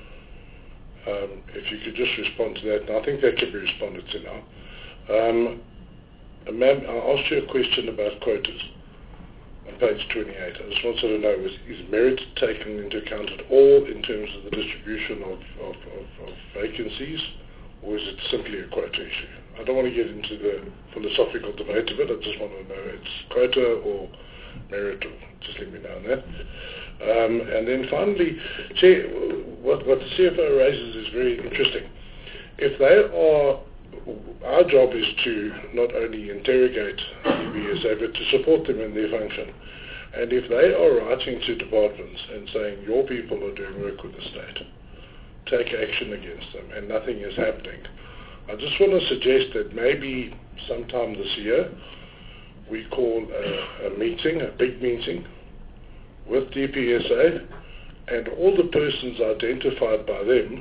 If you could just respond to that, and I think that can be responded to now. Ma'am, I asked you a question about quotas on page 28. I just wanted to know, is merit taken into account at all in terms of the distribution of vacancies, or is it simply a quota issue? I don't want to get into the philosophical debate of it. I just want to know it's quota or merit, or just let me know on that. And then finally, Chair, what the CFO raises is very interesting. If they are, our job is to not only interrogate the BSA, but to support them in their function. And if they are writing to departments and saying, your people are doing work with the state, take action against them, and nothing is happening, I just want to suggest that maybe sometime this year, we call a meeting, a big meeting, with DPSA, and all the persons identified by them,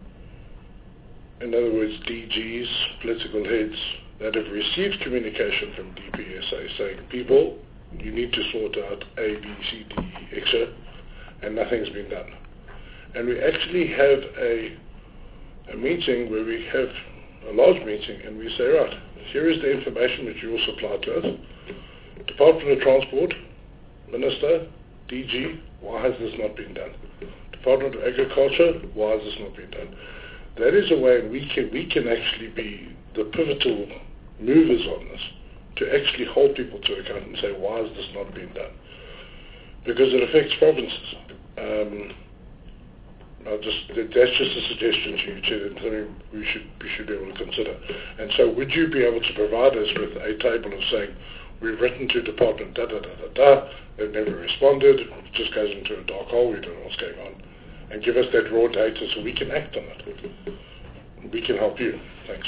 in other words, DGs, political heads, that have received communication from DPSA saying, people, you need to sort out A, B, C, D, E, etc., and nothing's been done. And we actually have a meeting where we have a large meeting, and we say, right, here is the information which you will supply to us. Department of Transport, Minister, DG, why has this not been done? Department of Agriculture, why has this not been done? That is a way we can actually be the pivotal movers on this, to actually hold people to account and say, why has this not been done? Because it affects provinces. That's just a suggestion to you, Chair, and something we should be able to consider. And so would you be able to provide us with a table of saying, we've written to department they've never responded, it just goes into a dark hole, we don't know what's going on, and give us that raw data so we can act on it. We can help you. Thanks.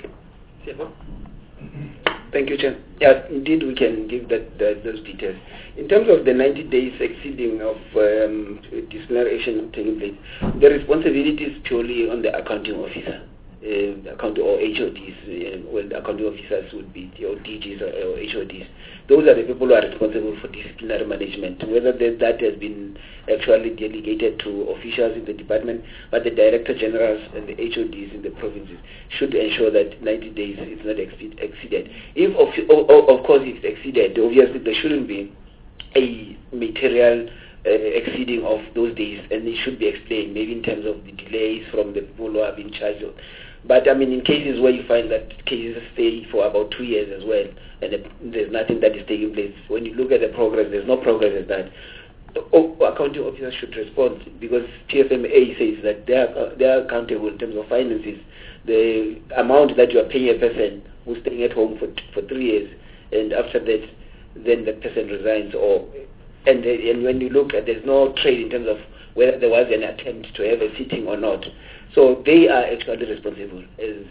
Thank you, Chair. Yeah, indeed we can give those details. In terms of the 90 days exceeding of disciplinary action taking place, the responsibility is purely on the accounting officer, or HODs. Well, the accounting officers would be or DGs or HODs. Those are the people who are responsible for disciplinary management, whether that has been actually delegated to officials in the department, but the Director Generals and the HODs in the provinces should ensure that 90 days is not exceeded. If, of course, it's exceeded, obviously there shouldn't be a material exceeding of those days, and it should be explained, maybe in terms of the delays from the people who have been charged of. But I mean, in cases where you find that cases stay for about 2 years as well, and there's nothing that is taking place, when you look at the progress, there's no progress as that. The accounting officers should respond, because TFMA says that they are accountable in terms of finances. The amount that you are paying a person who's staying at home for 3 years, and after that, then the person resigns, and when you look at, there's no trade in terms of whether there was an attempt to have a sitting or not. So they are actually responsible as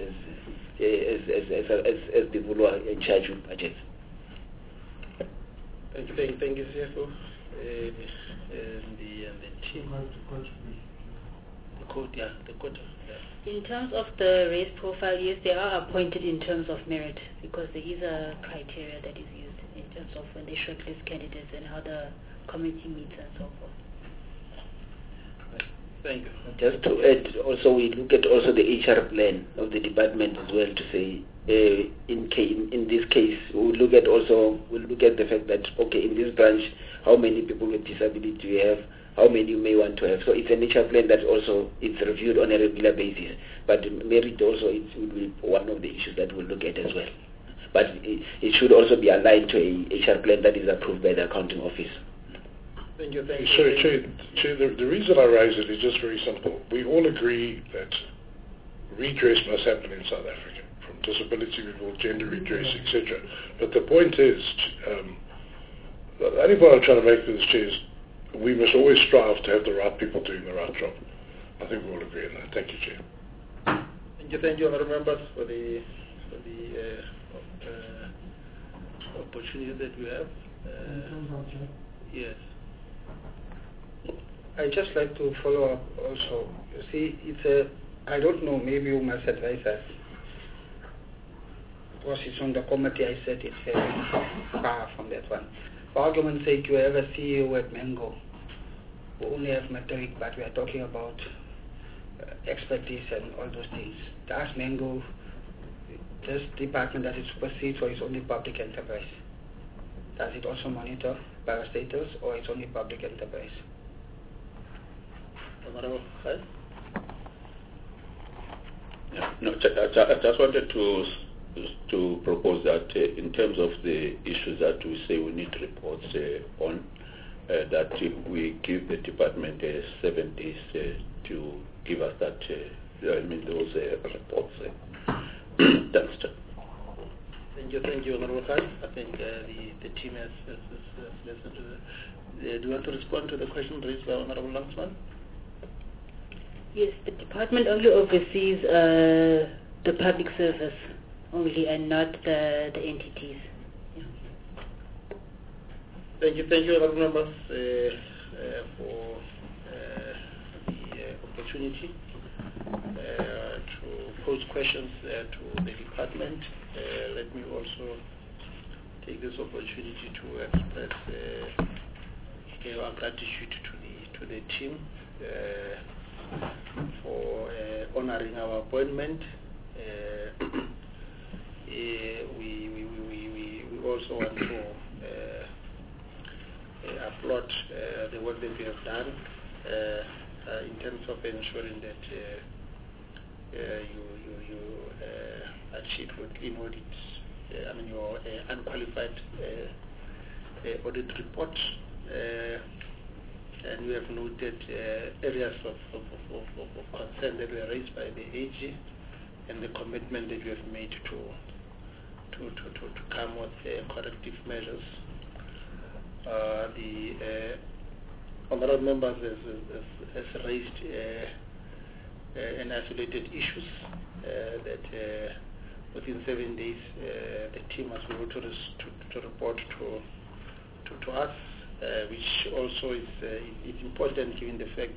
people who are in charge of budgets. Thank you, CFO. And the team. The quota. In terms of the race profile, yes, they are appointed in terms of merit, because there is a criteria that is used in terms of when they shortlist candidates and how the committee meets and so forth. Thank you. Just to add, also we look at also the HR plan of the department as well, to say in this case we'll look at the fact that, okay, in this branch, how many people with disability do you have, how many you may want to have. So it's an HR plan that also it's reviewed on a regular basis. But merit also it will be one of the issues that we'll look at as well. But it should also be aligned to a HR plan that is approved by the accounting office. Thank you. Thank you. Sorry, Chair, the reason I raise it is just very simple. We all agree that redress must happen in South Africa, from disability level, gender redress, etc. But the point is, the only point I'm trying to make with this, Chair, is we must always strive to have the right people doing the right job. I think we all agree on that. Thank you, Chair. Thank you, honourable members, for the opportunity that we have. Yes. I'd just like to follow up also. You see, it's I don't know, maybe you must advise us. Because it's on the committee, I said it's very far from that one. For argument's sake, you have a CEO at Mango who only have metric, but we are talking about expertise and all those things. Does Mango, this department that it supersedes, or is only public enterprise? Does it also monitor parastatals, or it's only public enterprise? Honourable Khair? Yeah, no, I just wanted to propose that in terms of the issues that we say we need reports on, that we give the department 7 days to give us that, those reports. Thanks, Chair. Thank you, Honourable Khan. I think the team has listened to that. Do you want to respond to the question raised by Honourable Langsman? Yes, the department only oversees the public service only, and not the entities. Yeah. Thank you, honourable members, for the opportunity to pose questions to the department. Let me also take this opportunity to express our gratitude to the team for honouring our appointment. We also want to applaud the work that we have done in terms of ensuring that you achieve clean audits. Your unqualified audit report. And we have noted areas of concern that were raised by the AG, and the commitment that we have made to come with corrective measures. The honourable members has raised an isolated issues that within 7 days the team must be able to report to us. Which also is important given the fact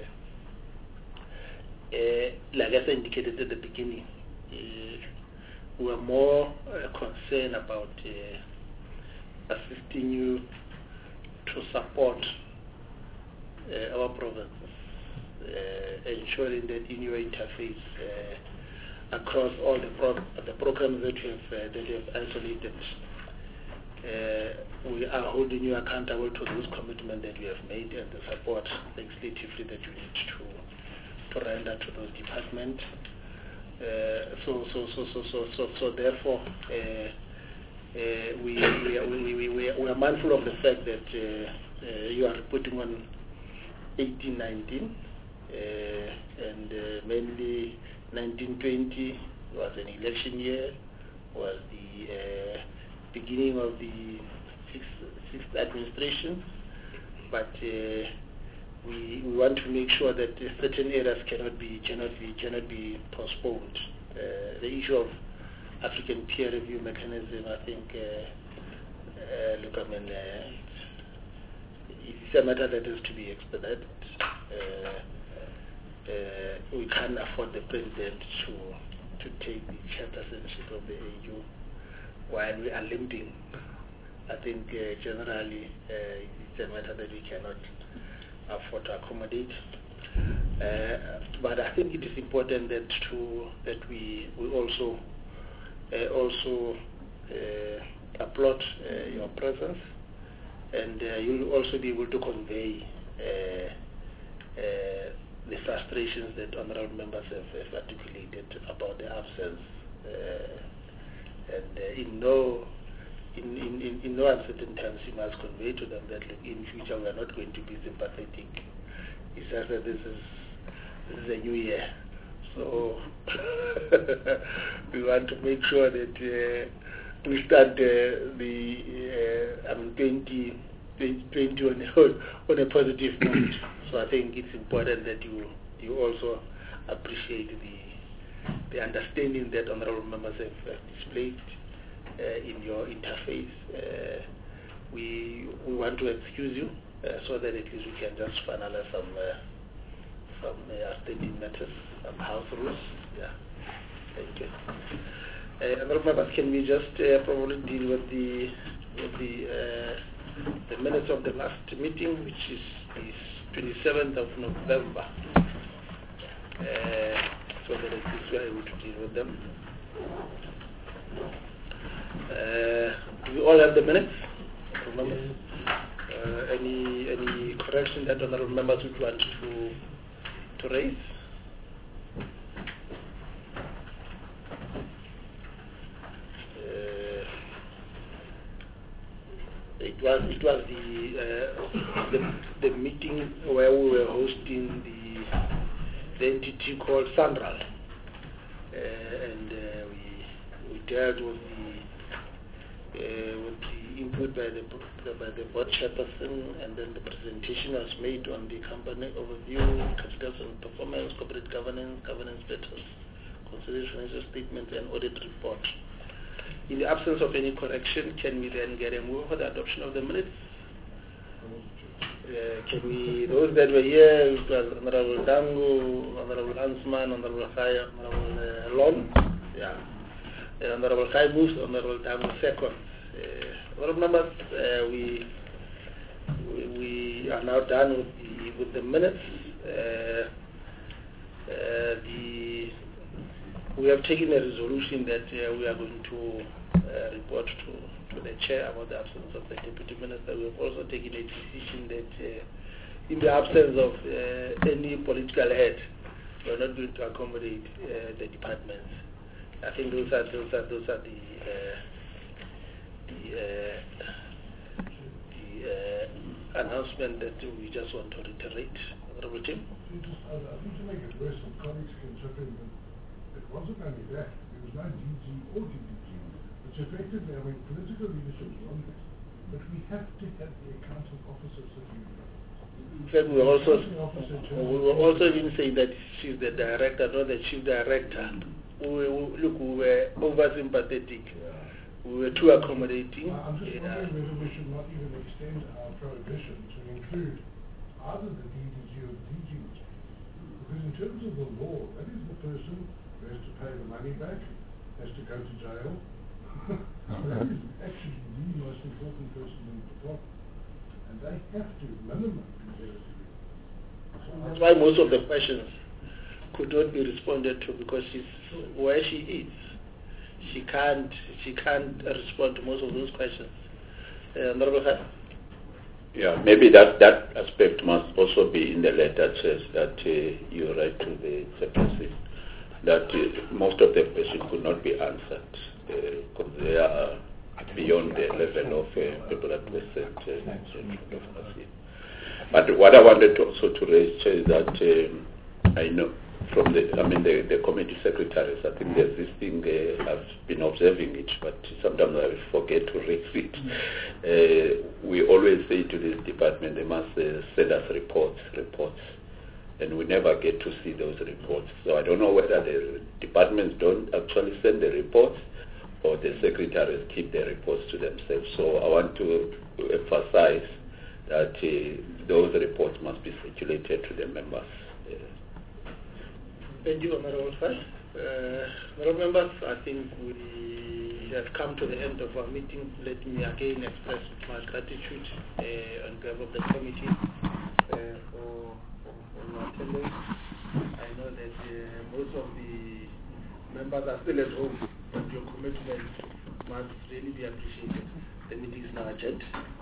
that, like as I indicated at the beginning, we are more concerned about assisting you to support our provinces, ensuring that in your interface across all the programs that you have isolated, we are holding you accountable to those commitments that you have made and the support legislatively that you need to render to those departments. So therefore, we are mindful of the fact that you are reporting on 18-19, and mainly 19-20 was an election year, was the beginning of the sixth administration, but we want to make sure that certain areas cannot be postponed. The issue of African peer review mechanism, I think, it's a matter that is to be expedited. We can't afford the president to take the chairpersonship of the AU while we are limping. I think generally it's a matter that we cannot afford to accommodate. But I think it is important that we also applaud your presence, and you'll also be able to convey the frustrations that honourable members have articulated about the absence. And in no in no uncertain terms, you must convey to them that, look, in future we are not going to be sympathetic. It's just that this is a new year. So we want to make sure that we start 2020 on a positive note. So I think it's important that you also appreciate the understanding that honorable members have displayed in your interface. We want to excuse you so that at least we can just finalize some outstanding matters, some house rules. Yeah, thank you. Honorable members, can we just probably deal with the minutes of the last meeting, which is the 27th of November, so that at least we are able to deal with them. We all have the minutes. Remember, any correction that honorable members would want to raise? It was the meeting where we were hosting the entity called Sandral, and we dealt with the input by the board chairperson, and then the presentation was made on the company overview, capital and performance, corporate governance, governance status, consolidated financial statements, and audit report. In the absence of any correction, can we then get a move for the adoption of the minutes? Can we, those that were here, it was Honorable Dango, Honorable Ansman, Honorable Khaya, Honorable Lon, yeah, Honorable Khai moves, Honorable Dango second. Honorable members, we are now done with the minutes. We have taken a resolution that we are going to report to the chair about the absence of the deputy minister. We have also taken a decision that in the absence of any political head, we are not going to accommodate the departments. I think those are the announcement that we just want to reiterate. Honorable Tim? I think to make it worse, some colleagues can chip in, but it wasn't only that. There was no DG or DDG, which effectively, I mean, political leadership is on this, but we have to have the accounting officers that we know. In fact, we were also even saying that she's the director, not the chief director. We were over-sympathetic. We were too accommodating. I'm just wondering whether we should not even extend our prohibition to include either the DDG or the DG. Because in terms of the law, that is the person who has to pay the money back, has to go to jail. That is actually the most important person in the department. And they have to minimum be relatively. That's why most of the questions could not be responded to, because she's where she is. She can't respond to most of those questions. Honorable Khan? Yeah, maybe that aspect must also be in the letter. It says that you write to the secretary that most of the questions could not be answered because they are beyond the level of people at the center. But what I wanted also to raise is that I know from the committee secretaries, I think there's this thing, I've been observing it, but sometimes I forget to raise it. We always say to this department, they must send us reports, and we never get to see those reports. So I don't know whether the departments don't actually send the reports, or the secretaries keep the reports to themselves. So I want to emphasize that those reports must be circulated to the members. Thank you, Honorable Khan. Honorable members, I think we have come to the end of our meeting. Let me again express my gratitude on behalf of the committee for your attendance. I know that most of the members are still at home, but your commitment must really be appreciated. The meeting is now adjourned.